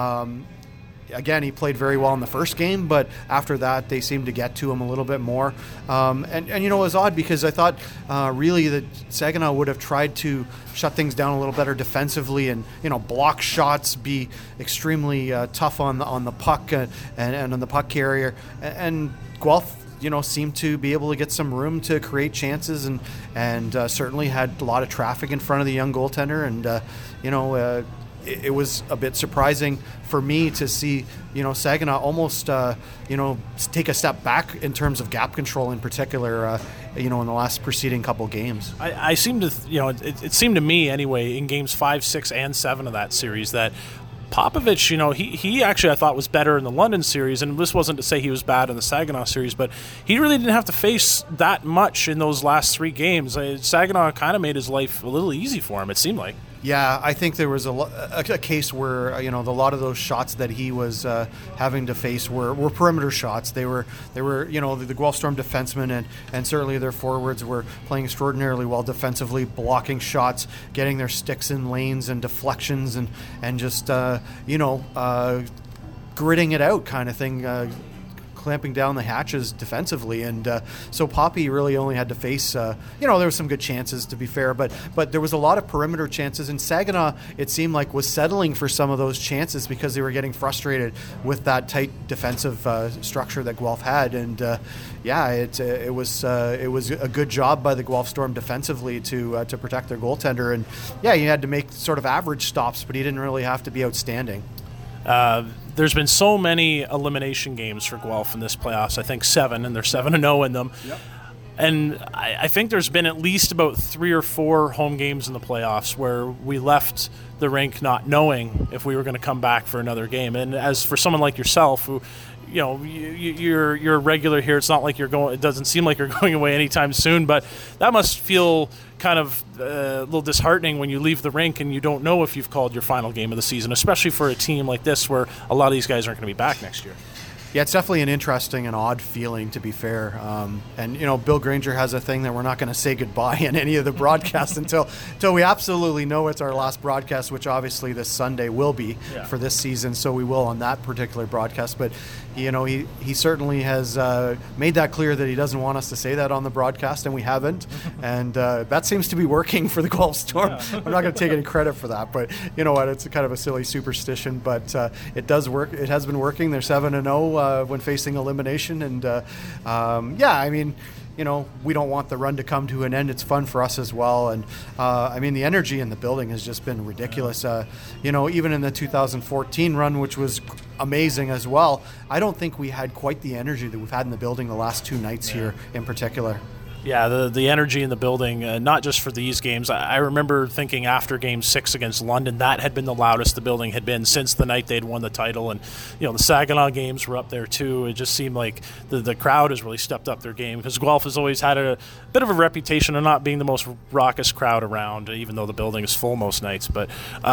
Speaker 8: Again, he played very well in the first game, but after that, they seemed to get to him a little bit more. And you know, it was odd because I thought really that Saginaw would have tried to shut things down a little better defensively and, you know, block shots, be extremely tough on the puck and on the puck carrier. And Guelph, you know, seemed to be able to get some room to create chances and certainly had a lot of traffic in front of the young goaltender. And, you know, it was a bit surprising for me to see, Saginaw almost, take a step back in terms of gap control in particular, in the last preceding couple games.
Speaker 9: I seem to, it seemed to me anyway in games 5, 6, and 7 of that series that Popovich, he actually I thought was better in the London series, and this wasn't to say he was bad in the Saginaw series, but he really didn't have to face that much in those last 3 games. Saginaw kind of made his life a little easy for him, it seemed like. Yeah,
Speaker 8: I think there was a case where a lot of those shots that he was having to face were perimeter shots. They were the Guelph Storm defensemen and certainly their forwards were playing extraordinarily well defensively, blocking shots, getting their sticks in lanes and deflections and just gritting it out kind of thing. Clamping down the hatches defensively, and so Poppy really only had to face there were some good chances, to be fair, but there was a lot of perimeter chances, and Saginaw, it seemed like, was settling for some of those chances because they were getting frustrated with that tight defensive structure that Guelph had, and it was a good job by the Guelph Storm defensively to protect their goaltender, and he had to make sort of average stops, but he didn't really have to be outstanding.
Speaker 9: There's been so many elimination games for Guelph in this playoffs. I think 7, and they're 7-0 in them. Yep. And I think there's been at least about 3 or 4 home games in the playoffs where we left the rink not knowing if we were going to come back for another game. And as for someone like yourself, who, you're a regular here, it's not like you're going. It doesn't seem like you're going away anytime soon. But that must feel kind of a little disheartening when you leave the rink and you don't know if you've called your final game of the season, especially for a team like this where a lot of these guys aren't going to be back next year.
Speaker 8: Yeah, it's definitely an interesting and odd feeling, to be fair. And Bill Granger has a thing that we're not going to say goodbye in any of the broadcasts until we absolutely know it's our last broadcast, which obviously this Sunday will be for this season. So we will on that particular broadcast. But he certainly has made that clear that he doesn't want us to say that on the broadcast, and we haven't. And that seems to be working for the Guelph Storm. Yeah. I'm not going to take any credit for that, but you know what? It's kind of a silly superstition, but it does work. It has been working. They're 7-0 when facing elimination, and I mean, we don't want the run to come to an end. It's fun for us as well, and I mean, the energy in the building has just been ridiculous. Even in the 2014 run, which was amazing as well, I don't think we had quite the energy that we've had in the building the last 2 nights here in particular.
Speaker 9: Yeah, the energy in the building, not just for these games. I remember thinking after Game 6 against London, that had been the loudest the building had been since the night they'd won the title. And, the Saginaw games were up there too. It just seemed like the crowd has really stepped up their game, because Guelph has always had a bit of a reputation of not being the most raucous crowd around, even though the building is full most nights. But,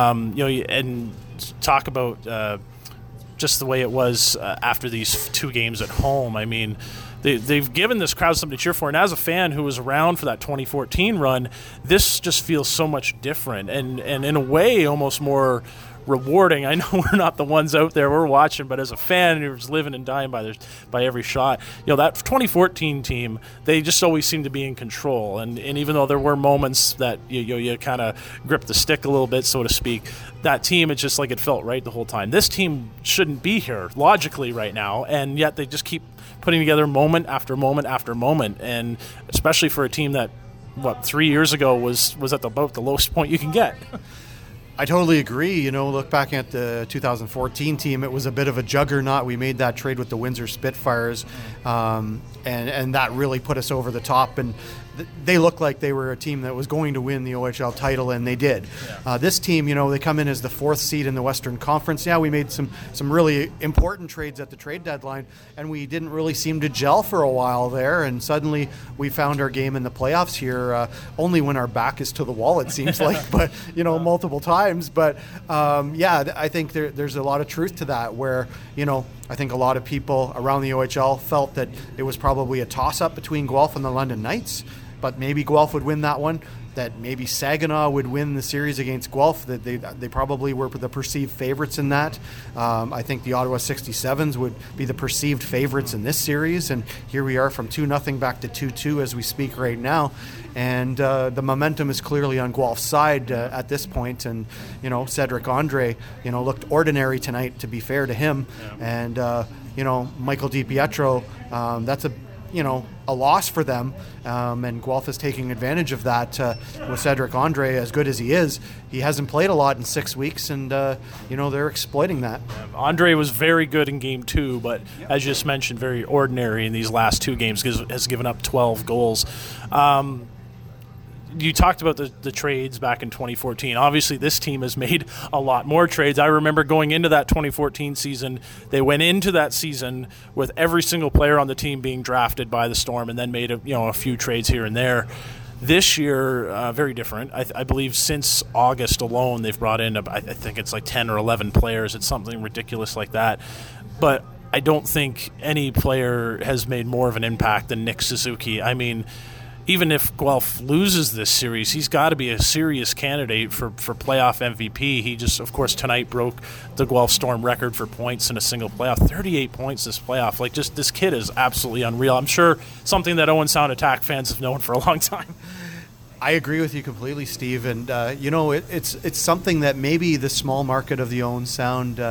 Speaker 9: and talk about just the way it was after these 2 games at home. I mean, They've given this crowd something to cheer for, and as a fan who was around for that 2014 run, this just feels so much different and in a way almost more rewarding. I know we're not the ones out there we're watching, but as a fan who's living and dying by every shot, that 2014 team, they just always seem to be in control, and even though there were moments that you kind of grip the stick a little bit, so to speak, that team, it's just like it felt right the whole time. This team shouldn't be here logically right now, and yet they just keep putting together moment after moment after moment, and especially for a team that 3 years ago was at about the lowest point you can get.
Speaker 8: I totally agree. Look back at the 2014 team, it was a bit of a juggernaut. We made that trade with the Windsor Spitfires, and that really put us over the top, and they looked like they were a team that was going to win the OHL title, and they did. Yeah. This team, they come in as the 4th seed in the Western Conference. Yeah, we made some really important trades at the trade deadline, and we didn't really seem to gel for a while there, and suddenly we found our game in the playoffs here, only when our back is to the wall, it seems like, but, multiple times. But, I think there's a lot of truth to that, where, I think a lot of people around the OHL felt that it was probably a toss-up between Guelph and the London Knights, but maybe Guelph would win that one, that maybe Saginaw would win the series against Guelph, that they probably were the perceived favorites in that. I think the Ottawa 67s would be the perceived favorites in this series, and here we are from 2-0 back to 2-2 as we speak right now, and the momentum is clearly on Guelph's side at this point, and Cedric Andre looked ordinary tonight, to be fair to him, and Michael DiPietro, a loss for them, and Guelph is taking advantage of that with Cedric Andre. As good as he is, he hasn't played a lot in 6 weeks, and they're exploiting that.
Speaker 9: Andre was very good in Game 2, but as you just mentioned, very ordinary in these last 2 games, has given up 12 goals. You talked about the trades back in 2014. Obviously, this team has made a lot more trades. I remember going into that 2014 season, they went into that season with every single player on the team being drafted by the Storm, and then made a few trades here and there. This year, very different. I believe since August alone, they've brought in, I think it's like 10 or 11 players. It's something ridiculous like that. But I don't think any player has made more of an impact than Nick Suzuki. I mean, even if Guelph loses this series, he's got to be a serious candidate for playoff MVP. He just, of course, tonight broke the Guelph Storm record for points in a single playoff. 38 points this playoff. This kid is absolutely unreal. I'm sure something that Owen Sound Attack fans have known for a long time.
Speaker 8: I agree with you completely, Steve. And, it's something that maybe the small market of the Owen Sound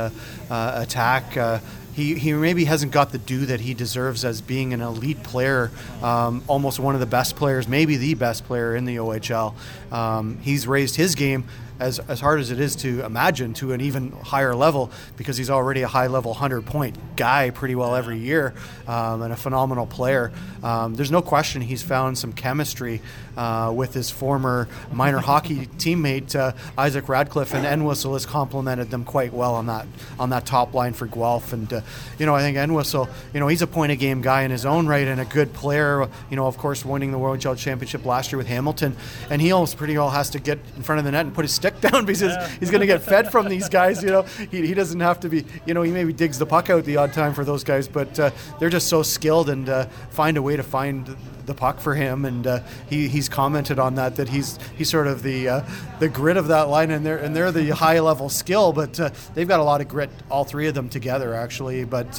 Speaker 8: Attack he maybe hasn't got the due that he deserves as being an elite player, almost one of the best players, maybe the best player in the OHL. He's raised his game as hard as it is to imagine to an even higher level, because he's already a high-level 100-point guy pretty well every year, and a phenomenal player. There's no question he's found some chemistry with his former minor hockey teammate Isaac Radcliffe, and Entwistle has complemented them quite well on that top line for Guelph. And I think Entwistle, he's a point-a-game guy in his own right and a good player. Of course, winning the World Judge Championship last year with Hamilton, and he almost pretty well has to get in front of the net and put his stick down, because he's going to get fed from these guys. He doesn't have to be. He maybe digs the puck out the odd time for those guys, but they're just so skilled and find a way to find the puck for him, and he's commented on that he's sort of the grit of that line, and they're the high level skill, but they've got a lot of grit, all three of them together actually. But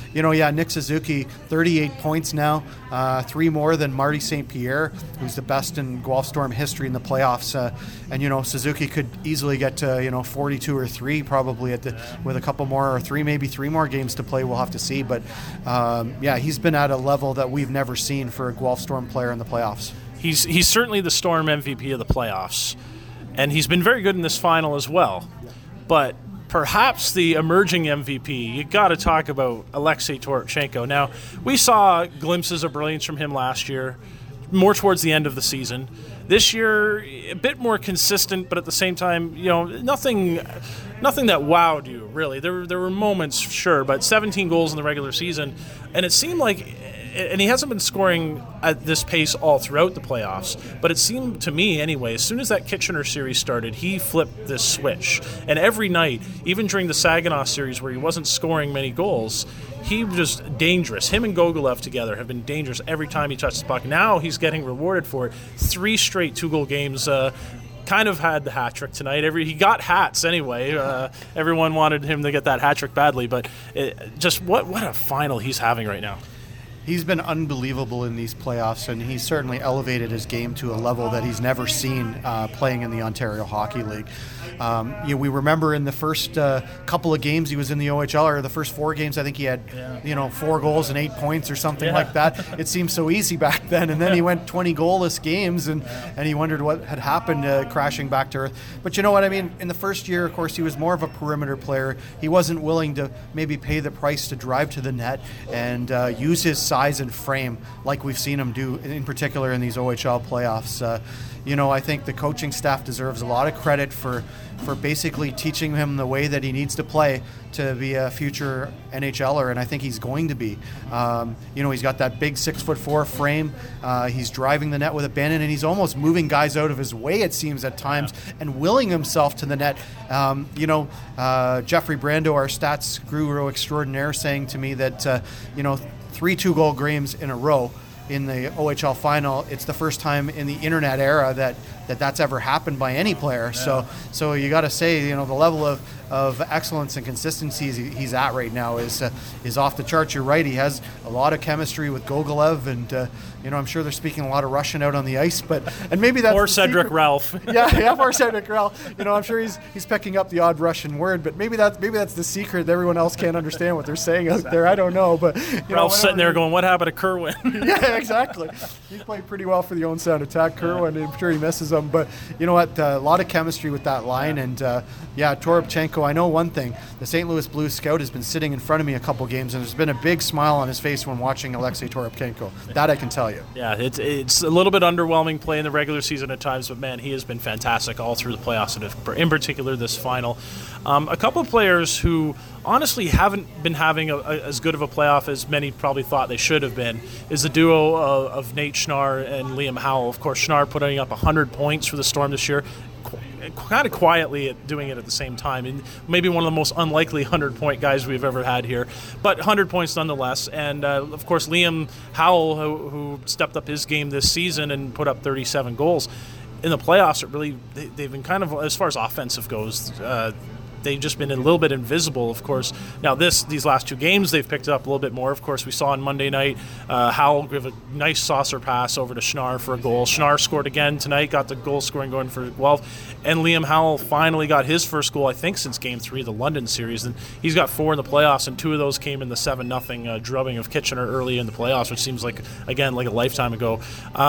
Speaker 8: Nick Suzuki, 38 points now, 3 more than Marty St. Pierre, who's the best in Guelph Storm history in the playoffs, and Suzuki could easily get to 42 or 3 probably with a couple more, or maybe 3 more games to play. We'll have to see, but he's been at a level that we've never seen for a Guelph Storm player in the playoffs.
Speaker 9: He's certainly the Storm MVP of the playoffs, and he's been very good in this final as well. But perhaps the emerging MVP, you got to talk about Alexei Torchenko. Now, we saw glimpses of brilliance from him last year, more towards the end of the season. This year, a bit more consistent, but at the same time, nothing that wowed you, really. There were moments, sure, but 17 goals in the regular season, and it seemed like, and he hasn't been scoring at this pace all throughout the playoffs, but it seemed to me anyway, as soon as that Kitchener series started, he flipped this switch. And every night, even during the Saginaw series where he wasn't scoring many goals, he was just dangerous. Him and Gogolev together have been dangerous every time he touched the puck. Now he's getting rewarded for it. 3 straight 2-goal games. Kind of had the hat trick tonight. He got hats anyway. Everyone wanted him to get that hat trick badly, but just what a final he's having right now.
Speaker 8: He's been unbelievable in these playoffs, and he's certainly elevated his game to a level that he's never seen playing in the Ontario Hockey League. We remember in the first couple of games he was in the OHL, or the first 4 games, I think he had 4 goals and 8 points or something like that. It seemed so easy back then, and then he went 20 goalless games, and he wondered what had happened, crashing back to earth. But you know what I mean? In the first year, of course, he was more of a perimeter player. He wasn't willing to maybe pay the price to drive to the net and use his size and frame like we've seen him do, in particular in these OHL playoffs. I think the coaching staff deserves a lot of credit for basically teaching him the way that he needs to play to be a future NHLer, and I think he's going to be. He's got that big 6'4" frame. He's driving the net with abandon, and he's almost moving guys out of his way, it seems, at times, and willing himself to the net. Jeffrey Brando, our stats guru extraordinaire, saying to me that 3 2-goal games in a row in the OHL final. It's the first time in the internet era that that's ever happened by any player. So you got to say, the level of excellence and consistency he's at right now is off the charts. You're right. He has a lot of chemistry with Gogolev, and I'm sure they're speaking a lot of Russian out on the ice, and maybe that's
Speaker 9: or Cedric Ralph.
Speaker 8: yeah, or Cedric Ralph. I'm sure he's picking up the odd Russian word, but maybe that's the secret. Everyone else can't understand what they're saying out there. I don't know, but
Speaker 9: Ralph's sitting there going, "What happened to Kerwin?"
Speaker 8: Yeah, exactly. He's played pretty well for the Owen Sound Attack. Kerwin, I'm sure he misses them, but you know what? A lot of chemistry with that line, and Toropchenko. I know one thing: the St. Louis Blues scout has been sitting in front of me a couple games, and there's been a big smile on his face when watching Alexei Toropchenko. That I can tell you.
Speaker 9: Yeah, it's a little bit underwhelming play in the regular season at times, but man, he has been fantastic all through the playoffs, and in particular this final. A couple of players who honestly haven't been having as good of a playoff as many probably thought they should have been is the duo of Nate Schnarr and Liam Howell. Of course, Schnarr putting up 100 points for the Storm this year, kind of quietly doing it at the same time, and maybe one of the most unlikely 100-point guys we've ever had here, but 100 points nonetheless. And of course, Liam Howell, who stepped up his game this season and put up 37 goals in the playoffs. They've been kind of, as far as offensive goes, they've just been a little bit invisible, of course. Now, these last two games, they've picked it up a little bit more. Of course, we saw on Monday night, Howell give a nice saucer pass over to Schnarr for a goal. Schnarr scored again tonight, got the goal scoring going for Guelph. And Liam Howell finally got his first goal, I think, since Game 3 of the London series. And he's got 4 in the playoffs, and 2 of those came in the 7-0 drubbing of Kitchener early in the playoffs, which seems like a lifetime ago.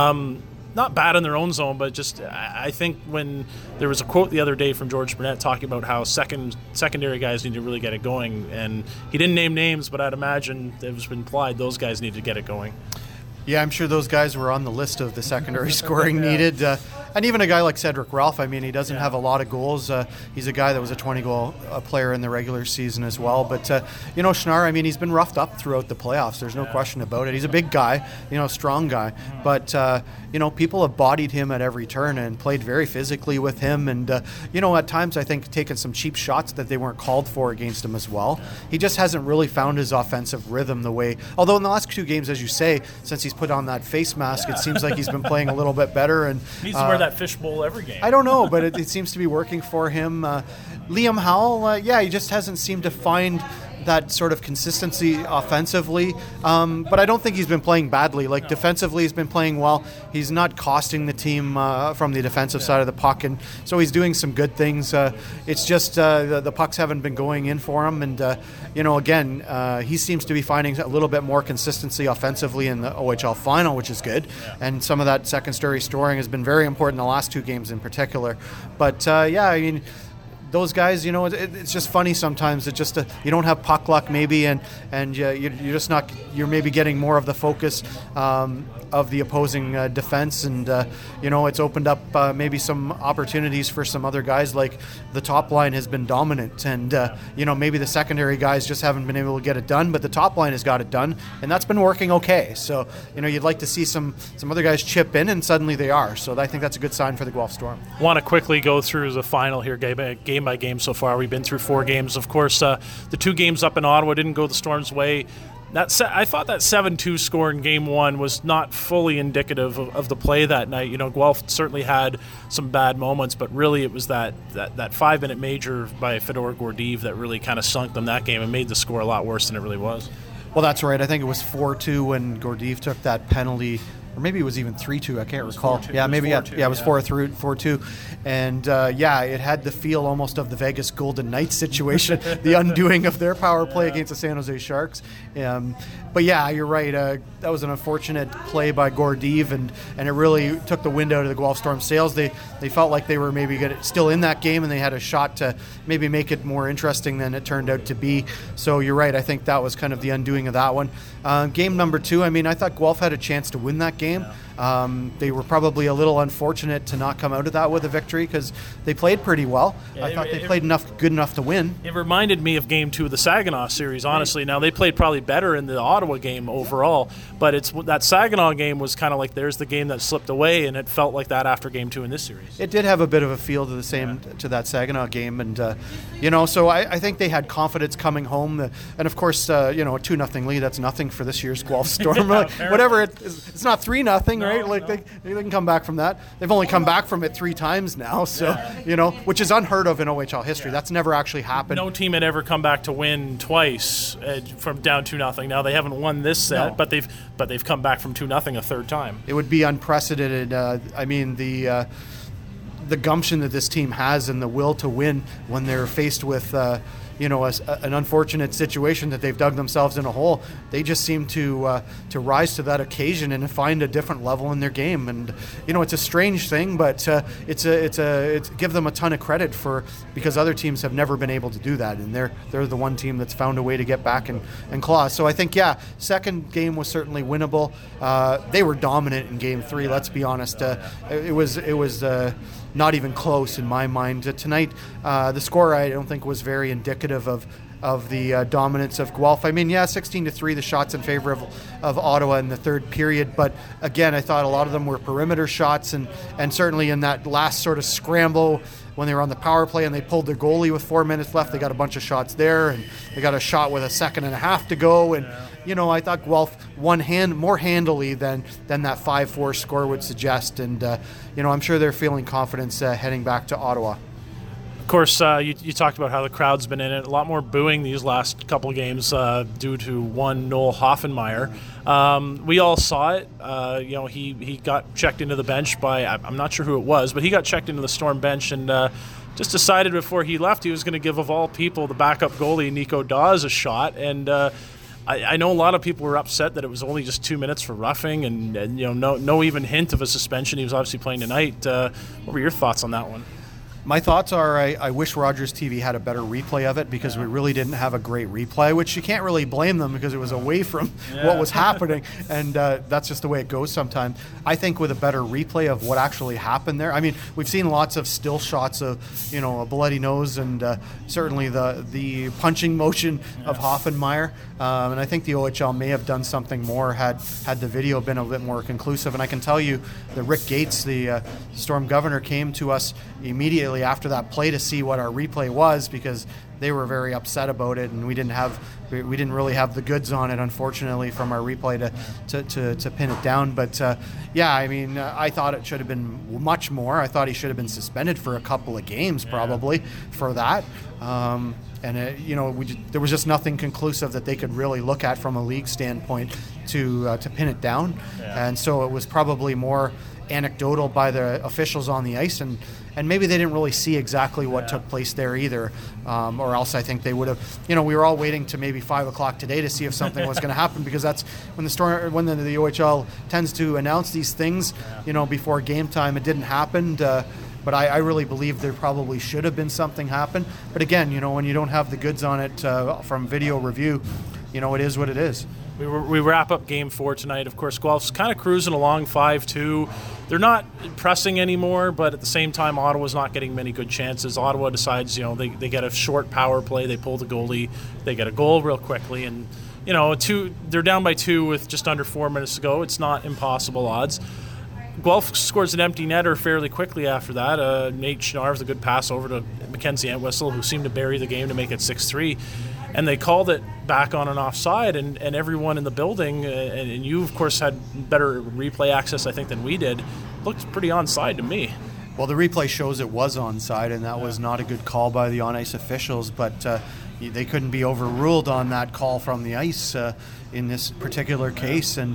Speaker 9: Not bad in their own zone, but just I think when there was a quote the other day from George Burnett talking about how secondary guys need to really get it going, and he didn't name names, but I'd imagine it was implied those guys need to get it going.
Speaker 8: Yeah, I'm sure those guys were on the list of the secondary scoring needed. And even a guy like Cedric Ralph, I mean, he doesn't have a lot of goals. He's a guy that was a 20-goal player in the regular season as well. But, Schnarr, I mean, he's been roughed up throughout the playoffs. There's no question about it. He's a big guy, strong guy. But, people have bodied him at every turn and played very physically with him. And, at times I think taken some cheap shots that they weren't called for against him as well. He just hasn't really found his offensive rhythm the way. Although in the last 2 games, as you say, since he's put on that face mask, it seems like he's been playing a little bit better. And
Speaker 9: needs to wear that fishbowl every game.
Speaker 8: I don't know, but it seems to be working for him. Liam Howell, he just hasn't seemed to find that sort of consistency offensively, but I don't think he's been playing badly. Defensively, he's been playing well. He's not costing the team from the defensive side of the puck, and so he's doing some good things. It's just the pucks haven't been going in for him, and he seems to be finding a little bit more consistency offensively in the OHL final, which is good. And some of that secondary scoring has been very important in the last 2 games in particular. But those guys, it's just funny sometimes. It's just you don't have puck luck maybe, and you're just not. You're maybe getting more of the focus of the opposing defense, and it's opened up maybe some opportunities for some other guys. Like the top line has been dominant, and maybe the secondary guys just haven't been able to get it done, but the top line has got it done, and that's been working okay. So you'd like to see some other guys chip in, and suddenly they are. So I think that's a good sign for the Guelph Storm.
Speaker 9: Want to quickly go through the final here, game by game so far. We've been through 4 games. Of course, the 2 games up in Ottawa didn't go the Storm's way. I thought that 7-2 score in Game 1 was not fully indicative of the play that night. Guelph certainly had some bad moments, but really it was that 5-minute major by Fedor Gordeev that really kind of sunk them that game and made the score a lot worse than it really was.
Speaker 8: Well, that's right. I think it was 4-2 when Gordeev took that penalty. Or maybe it was even 3-2. I can't recall.
Speaker 9: 4-2.
Speaker 8: Yeah, maybe.
Speaker 9: It was 4-2,
Speaker 8: it was 4-2. And, it had the feel almost of the Vegas Golden Knights situation, the undoing of their power play against the San Jose Sharks. But, you're right. That was an unfortunate play by Gordeev, and it really took the wind out of the Guelph Storm sails. They felt like they were maybe still in that game, and they had a shot to maybe make it more interesting than it turned out to be. So you're right. I think that was kind of the undoing of that one. Game number 2, I thought Guelph had a chance to win that game. They were probably a little unfortunate to not come out of that with a victory because they played pretty well. I thought they played good enough to win.
Speaker 9: It reminded me of Game 2 of the Saginaw series, honestly. Now, they played probably better in the Ottawa game overall, but that Saginaw game was kind of like there's the game that slipped away, and it felt like that after Game 2 in this series.
Speaker 8: It did have a bit of a feel to the same to that Saginaw game, and so I think they had confidence coming home, and of course, a 2-0 lead, that's nothing for this year's Guelph Storm. Whatever, it's not 3-0, right? Like they can come back from that. They've only come back from it 3 times now, so which is unheard of in OHL history. That's never actually happened.
Speaker 9: No team had ever come back to win twice from down 2-0. Now they haven't won this set, but they've come back from 2-0 a third time.
Speaker 8: It would be unprecedented. I mean, the gumption that this team has and the will to win when they're faced with an unfortunate situation that they've dug themselves in a hole. They just seem to rise to that occasion and find a different level in their game. And it's a strange thing, but it's give them a ton of credit because other teams have never been able to do that, and they're the one team that's found a way to get back and claw. So I think second game was certainly winnable. They were dominant in game 3. Let's be honest. It was not even close in my mind. Tonight, the score I don't think was very indicative of the dominance of Guelph. I mean, 16-3, the shots in favor of Ottawa in the third period. But again, I thought a lot of them were perimeter shots, and certainly in that last sort of scramble when they were on the power play and they pulled their goalie with 4 minutes left, they got a bunch of shots there, and they got a shot with a second and a half to go. And I thought Guelph won more handily than that 5-4 score would suggest. And I'm sure they're feeling confidence heading back to Ottawa.
Speaker 9: Of course, you talked about how the crowd's been in it. A lot more booing these last couple of games due to one Noel Hoffenmeyer. We all saw it. He got checked into the bench by, I'm not sure who it was, but he got checked into the Storm bench and just decided before he left he was going to give, of all people, the backup goalie, Nico Dawes, a shot. And I know a lot of people were upset that it was only just 2 minutes for roughing and no even hint of a suspension. He was obviously playing tonight. What were your thoughts on that one?
Speaker 8: My thoughts are I wish Rogers TV had a better replay of it because we really didn't have a great replay, which you can't really blame them because it was away from what was happening, and that's just the way it goes sometimes. I think with a better replay of what actually happened there, I mean, we've seen lots of still shots of, a bloody nose and certainly the punching motion of Hoffenmeyer, and I think the OHL may have done something more had the video been a bit more conclusive. And I can tell you that Rick Gates, the Storm governor, came to us immediately after that play to see what our replay was because they were very upset about it, and we didn't really have the goods on it, unfortunately, from our replay to pin it down. But I mean, I thought it should have been much more. I thought he should have been suspended for a couple of games probably for that. There was just nothing conclusive that they could really look at from a league standpoint to pin it down, and so it was probably more anecdotal by the officials on the ice, and maybe they didn't really see exactly what took place there either, or else I think they would have. We were all waiting to maybe 5 o'clock today to see if something was going to happen because that's when the OHL tends to announce these things, before game time. It didn't happen. But I really believe there probably should have been something happen. But again, when you don't have the goods on it from video review, it is what it is.
Speaker 9: We wrap up Game 4 tonight. Of course, Guelph's kind of cruising along 5-2. They're not pressing anymore, but at the same time, Ottawa's not getting many good chances. Ottawa decides, they get a short power play. They pull the goalie. They get a goal real quickly. And, they're down by 2 with just under 4 minutes to go. It's not impossible odds. Guelph scores an empty netter fairly quickly after that. Nate Schnarr with a good pass over to Mackenzie Entwistle, who seemed to bury the game to make it 6-3. And they called it back on an offside, and everyone in the building, and you, of course, had better replay access, I think, than we did, looked pretty onside to me.
Speaker 8: Well, the replay shows it was onside, and that was not a good call by the on-ice officials, but they couldn't be overruled on that call from the ice in this particular case. And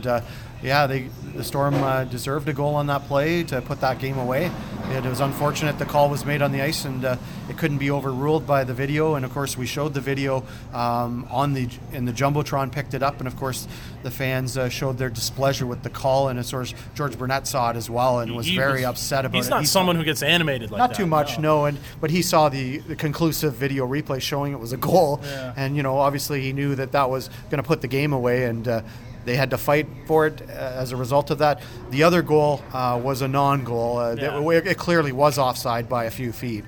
Speaker 8: the Storm deserved a goal on that play to put that game away. It was unfortunate the call was made on the ice and it couldn't be overruled by the video. And of course, we showed the video in the Jumbotron, picked it up, and of course, the fans showed their displeasure with the call. And of course, George Burnett saw it as well and was very upset about it.
Speaker 9: He's not someone who gets animated like that.
Speaker 8: Not too much, no. But he saw the conclusive video replay showing it was a goal, and obviously he knew that was going to put the game away, and they had to fight for it as a result of that. The other goal was a non-goal. It clearly was offside by a few feet.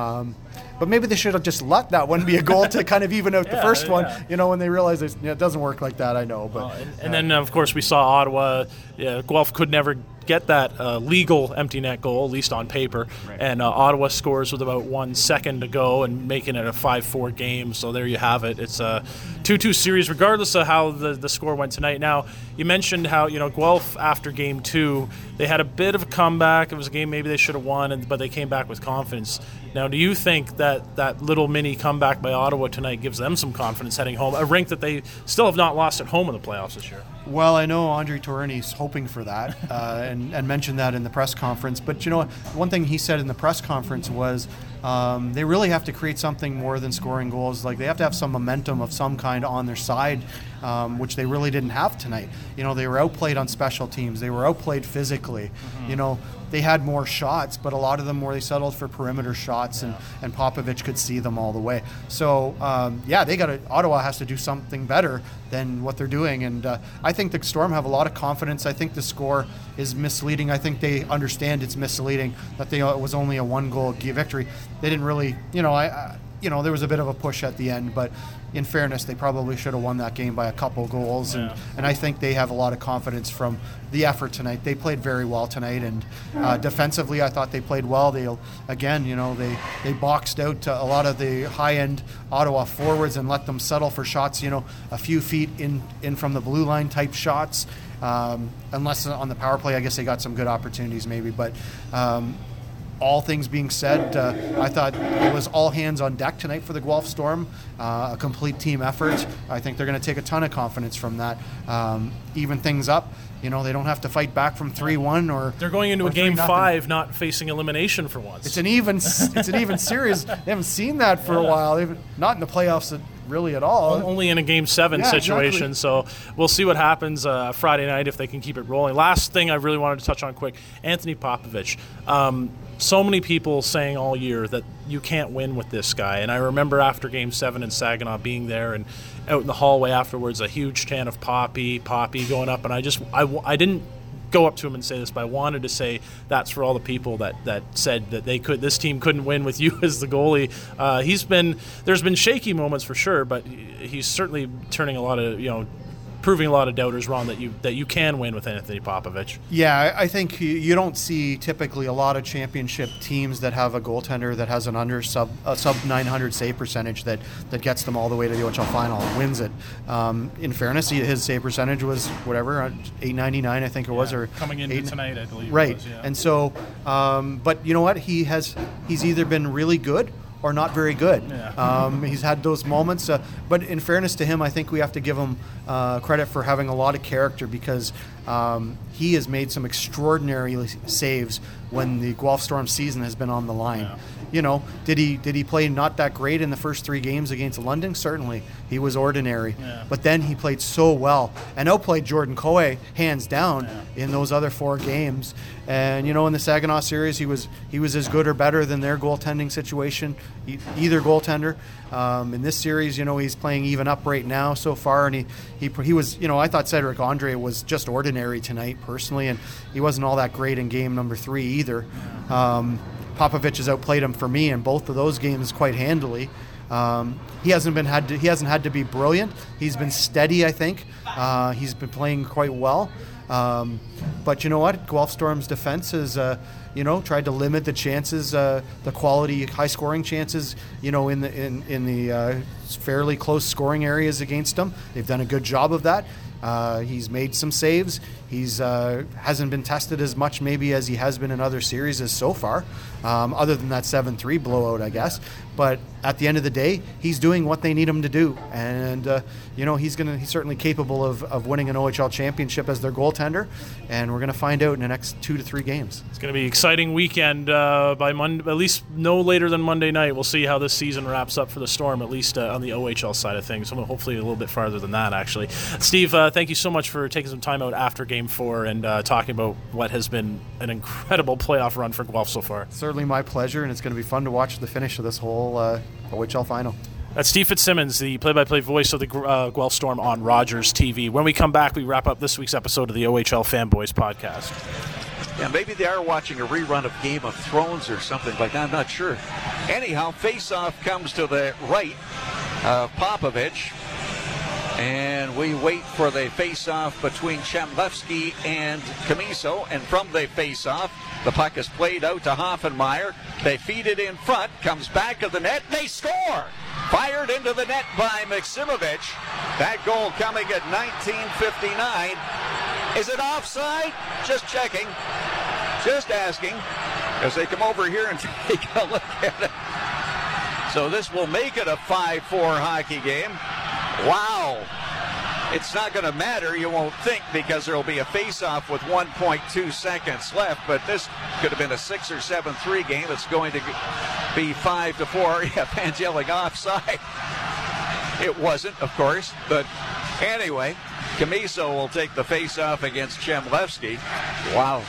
Speaker 8: But maybe they should have just let that one be a goal to kind of even out the first one, when they realized it doesn't work like that, I know. But
Speaker 9: and then, of course, we saw Ottawa. Guelph could never get that legal empty net goal, at least on paper, and Ottawa scores with about 1 second to go and making it a 5-4 game. So there you have it. It's a 2-2 series, regardless of how the score went tonight. Now, you mentioned how, Guelph, after Game 2, they had a bit of a comeback. It was a game maybe they should have won, but they came back with confidence. Now, do you think that little mini comeback by Ottawa tonight gives them some confidence heading home, a rink that they still have not lost at home in the playoffs this year?
Speaker 8: Well, I know Andre Tourigny's hoping for that and mentioned that in the press conference. But, one thing he said in the press conference was they really have to create something more than scoring goals. Like, they have to have some momentum of some kind on their side, which they really didn't have tonight. They were outplayed on special teams. They were outplayed physically. They had more shots, but a lot of them they settled for perimeter shots, and Popovich could see them all the way. So, Ottawa has to do something better than what they're doing. And I think the Storm have a lot of confidence. I think the score is misleading. I think they understand it's misleading that it was only a 1-goal victory. They didn't really, there was a bit of a push at the end, but in fairness, they probably should have won that game by a couple goals. And I think they have a lot of confidence from the effort tonight. They played very well tonight, and defensively, I thought they played well. They boxed out a lot of the high-end Ottawa forwards and let them settle for shots, a few feet in from the blue line type shots. Unless on the power play, I guess they got some good opportunities maybe, but all things being said, I thought it was all hands on deck tonight for the Guelph Storm, a complete team effort. I think they're going to take a ton of confidence from that. Even things up. They don't have to fight back from 3-1 or
Speaker 9: they're going into a game 5 not facing elimination for once.
Speaker 8: It's an even series. They haven't seen that for a while. Not in the playoffs really at all.
Speaker 9: Only in a Game 7 situation. Exactly. So we'll see what happens Friday night if they can keep it rolling. Last thing I really wanted to touch on quick, Anthony Popovich. So many people saying all year that you can't win with this guy. And I remember after Game 7 in Saginaw being there and out in the hallway afterwards, a huge chant of Poppy going up. And I didn't go up to him and say this, but I wanted to say that's for all the people that said that this team couldn't win with you as the goalie. There's been shaky moments for sure, but he's certainly turning a lot of, proving a lot of doubters wrong that you can win with Anthony Popovich.
Speaker 8: Yeah, I think you don't see typically a lot of championship teams that have a goaltender that has an sub 900 save percentage that gets them all the way to the OHL final and wins it. In fairness, his save percentage was whatever, .899 I think it was, or
Speaker 9: coming into tonight I believe.
Speaker 8: Right,
Speaker 9: it was, yeah.
Speaker 8: And so, but you know what? He's either been really good or not very good. Yeah. He's had those moments, but in fairness to him, I think we have to give him credit for having a lot of character, because he has made some extraordinary saves when the Guelph Storm season has been on the line. Yeah. Did he play not that great in the first 3 games against London? Certainly. He was ordinary. Yeah. But then he played so well and outplayed Jordan Coe hands down in those other 4 games. And, in the Saginaw series, he was as good or better than their goaltending situation, either goaltender. In this series, he's playing even up right now so far. And he was, I thought Cedric Andre was just ordinary tonight personally, and he wasn't all that great in game number 3 either. Popovich has outplayed him for me in both of those games quite handily. He hasn't had to be brilliant. He's been steady, I think. He's been playing quite well. But you know what? Guelph Storm's defense has, tried to limit the chances, the quality, high-scoring chances, in the fairly close scoring areas against them. They've done a good job of that. He's made some saves. He's hasn't been tested as much maybe as he has been in other series so far, other than that 7-3 blowout, I guess. But at the end of the day, he's doing what they need him to do, and he's certainly capable of winning an OHL championship as their goaltender, and we're going to find out in the next 2 to 3 games.
Speaker 9: It's going to be an exciting weekend by Monday, at least no later than Monday night. We'll see how this season wraps up for the Storm, at least on the OHL side of things. Hopefully a little bit farther than that, actually. Steve, thank you so much for taking some time out after Game 4 and talking about what has been an incredible playoff run for Guelph so far.
Speaker 8: Certainly my pleasure, and it's going to be fun to watch the finish of this whole OHL final.
Speaker 9: That's Steve Fitzsimmons, the play-by-play voice of the Guelph Storm on Rogers TV. When we come back, we wrap up this week's episode of the OHL Fanboys podcast.
Speaker 7: Yeah, maybe they are watching a rerun of Game of Thrones or something like that. I'm not sure. Anyhow, face-off comes to the right of Popovich. And we wait for the face-off between Chemlevski and Camiso. And from the face-off, the puck is played out to Hoffenmeyer. They feed it in front, comes back to the net, they score! Fired into the net by Maximovich. That goal coming at 19:59. Is it offside? Just checking. Just asking. As they come over here and take a look at it. So this will make it a 5-4 hockey game. Wow. It's not going to matter, you won't think, because there will be a face-off with 1.2 seconds left, but this could have been a 6 or 7-3 game. It's going to be 5-4. Yeah, fans yelling offside. It wasn't, of course, but anyway, Camiso will take the face-off against Chemlevski. Wow.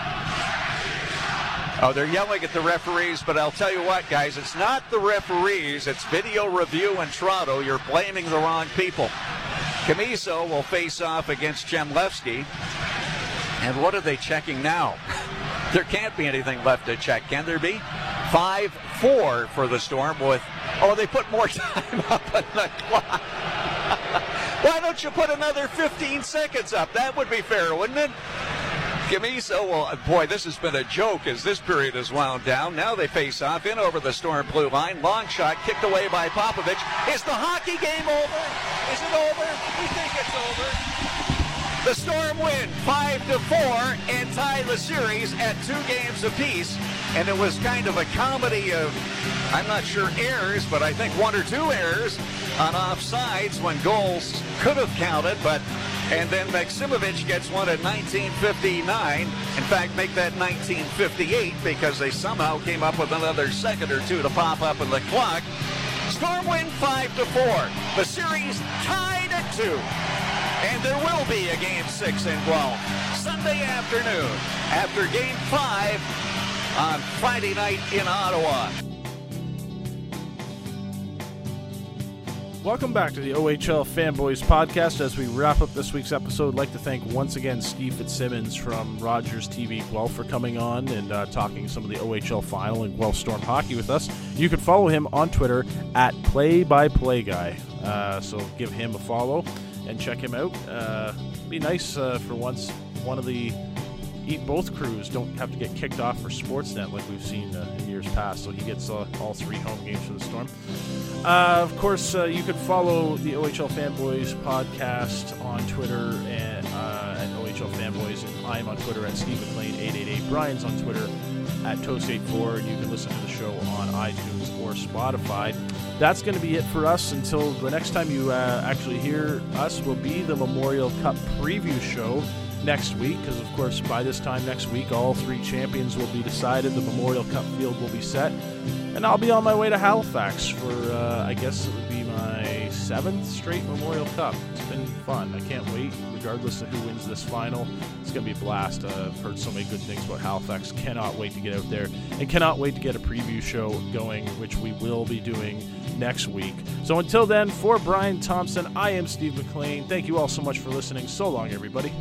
Speaker 7: Oh, they're yelling at the referees, but I'll tell you what, guys, it's not the referees, it's video review in Toronto. You're blaming the wrong people. Camiso will face off against Chemlevski. And what are they checking now? There can't be anything left to check, can there be? 5-4 for the Storm with, oh, they put more time up on the clock. Why don't you put another 15 seconds up? That would be fair, wouldn't it? Camiso, well, boy, this has been a joke as this period has wound down. Now they face off in over the Storm blue line. Long shot kicked away by Popovich. Is the hockey game over? Is it over? We think it's over. The Storm win 5-4 and tie the series at 2 games apiece. And it was kind of a comedy of, I'm not sure errors, but I think 1 or 2 errors on offsides when goals could have counted, and then Maximovich gets one at 19:59. In fact, make that 19:58 because they somehow came up with another second or two to pop up in the clock. Storm win 5-4. The series tied at 2. And there will be a Game 6 in Guelph Sunday afternoon after Game 5 on Friday night in Ottawa.
Speaker 4: Welcome back to the OHL Fanboys podcast. As we wrap up this week's episode, I'd like to thank once again Steve Fitzsimmons from Rogers TV Guelph for coming on and talking some of the OHL final and Guelph Storm hockey with us. You can follow him on Twitter at PlayByPlayGuy. So give him a follow and check him out. Be nice for once one of the both crews don't have to get kicked off for Sportsnet like we've seen in years past, so he gets all 3 home games for the Storm. Of course, you can follow the OHL Fanboys podcast on Twitter at OHL Fanboys, and I'm on Twitter at Steve McLean888. Brian's on Twitter at Toast84, and you can listen to the show on iTunes or Spotify. That's going to be it for us until the next time you actually hear us will be the Memorial Cup preview show next week, because of course by this time next week all 3 champions will be decided, the Memorial Cup field will be set, and I'll be on my way to Halifax for I guess it would be my 7th straight Memorial Cup. It's been fun. I can't wait, regardless of who wins this final. It's going to be a blast. I've heard so many good things about Halifax. Cannot wait to get out there, and cannot wait to get a preview show going, which we will be doing next week. So until then, for Brian Thompson, I am Steve McLean. Thank you all so much for listening. So long, everybody.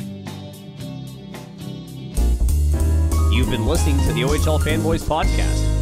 Speaker 3: You've been listening to the OHL Fanboys podcast.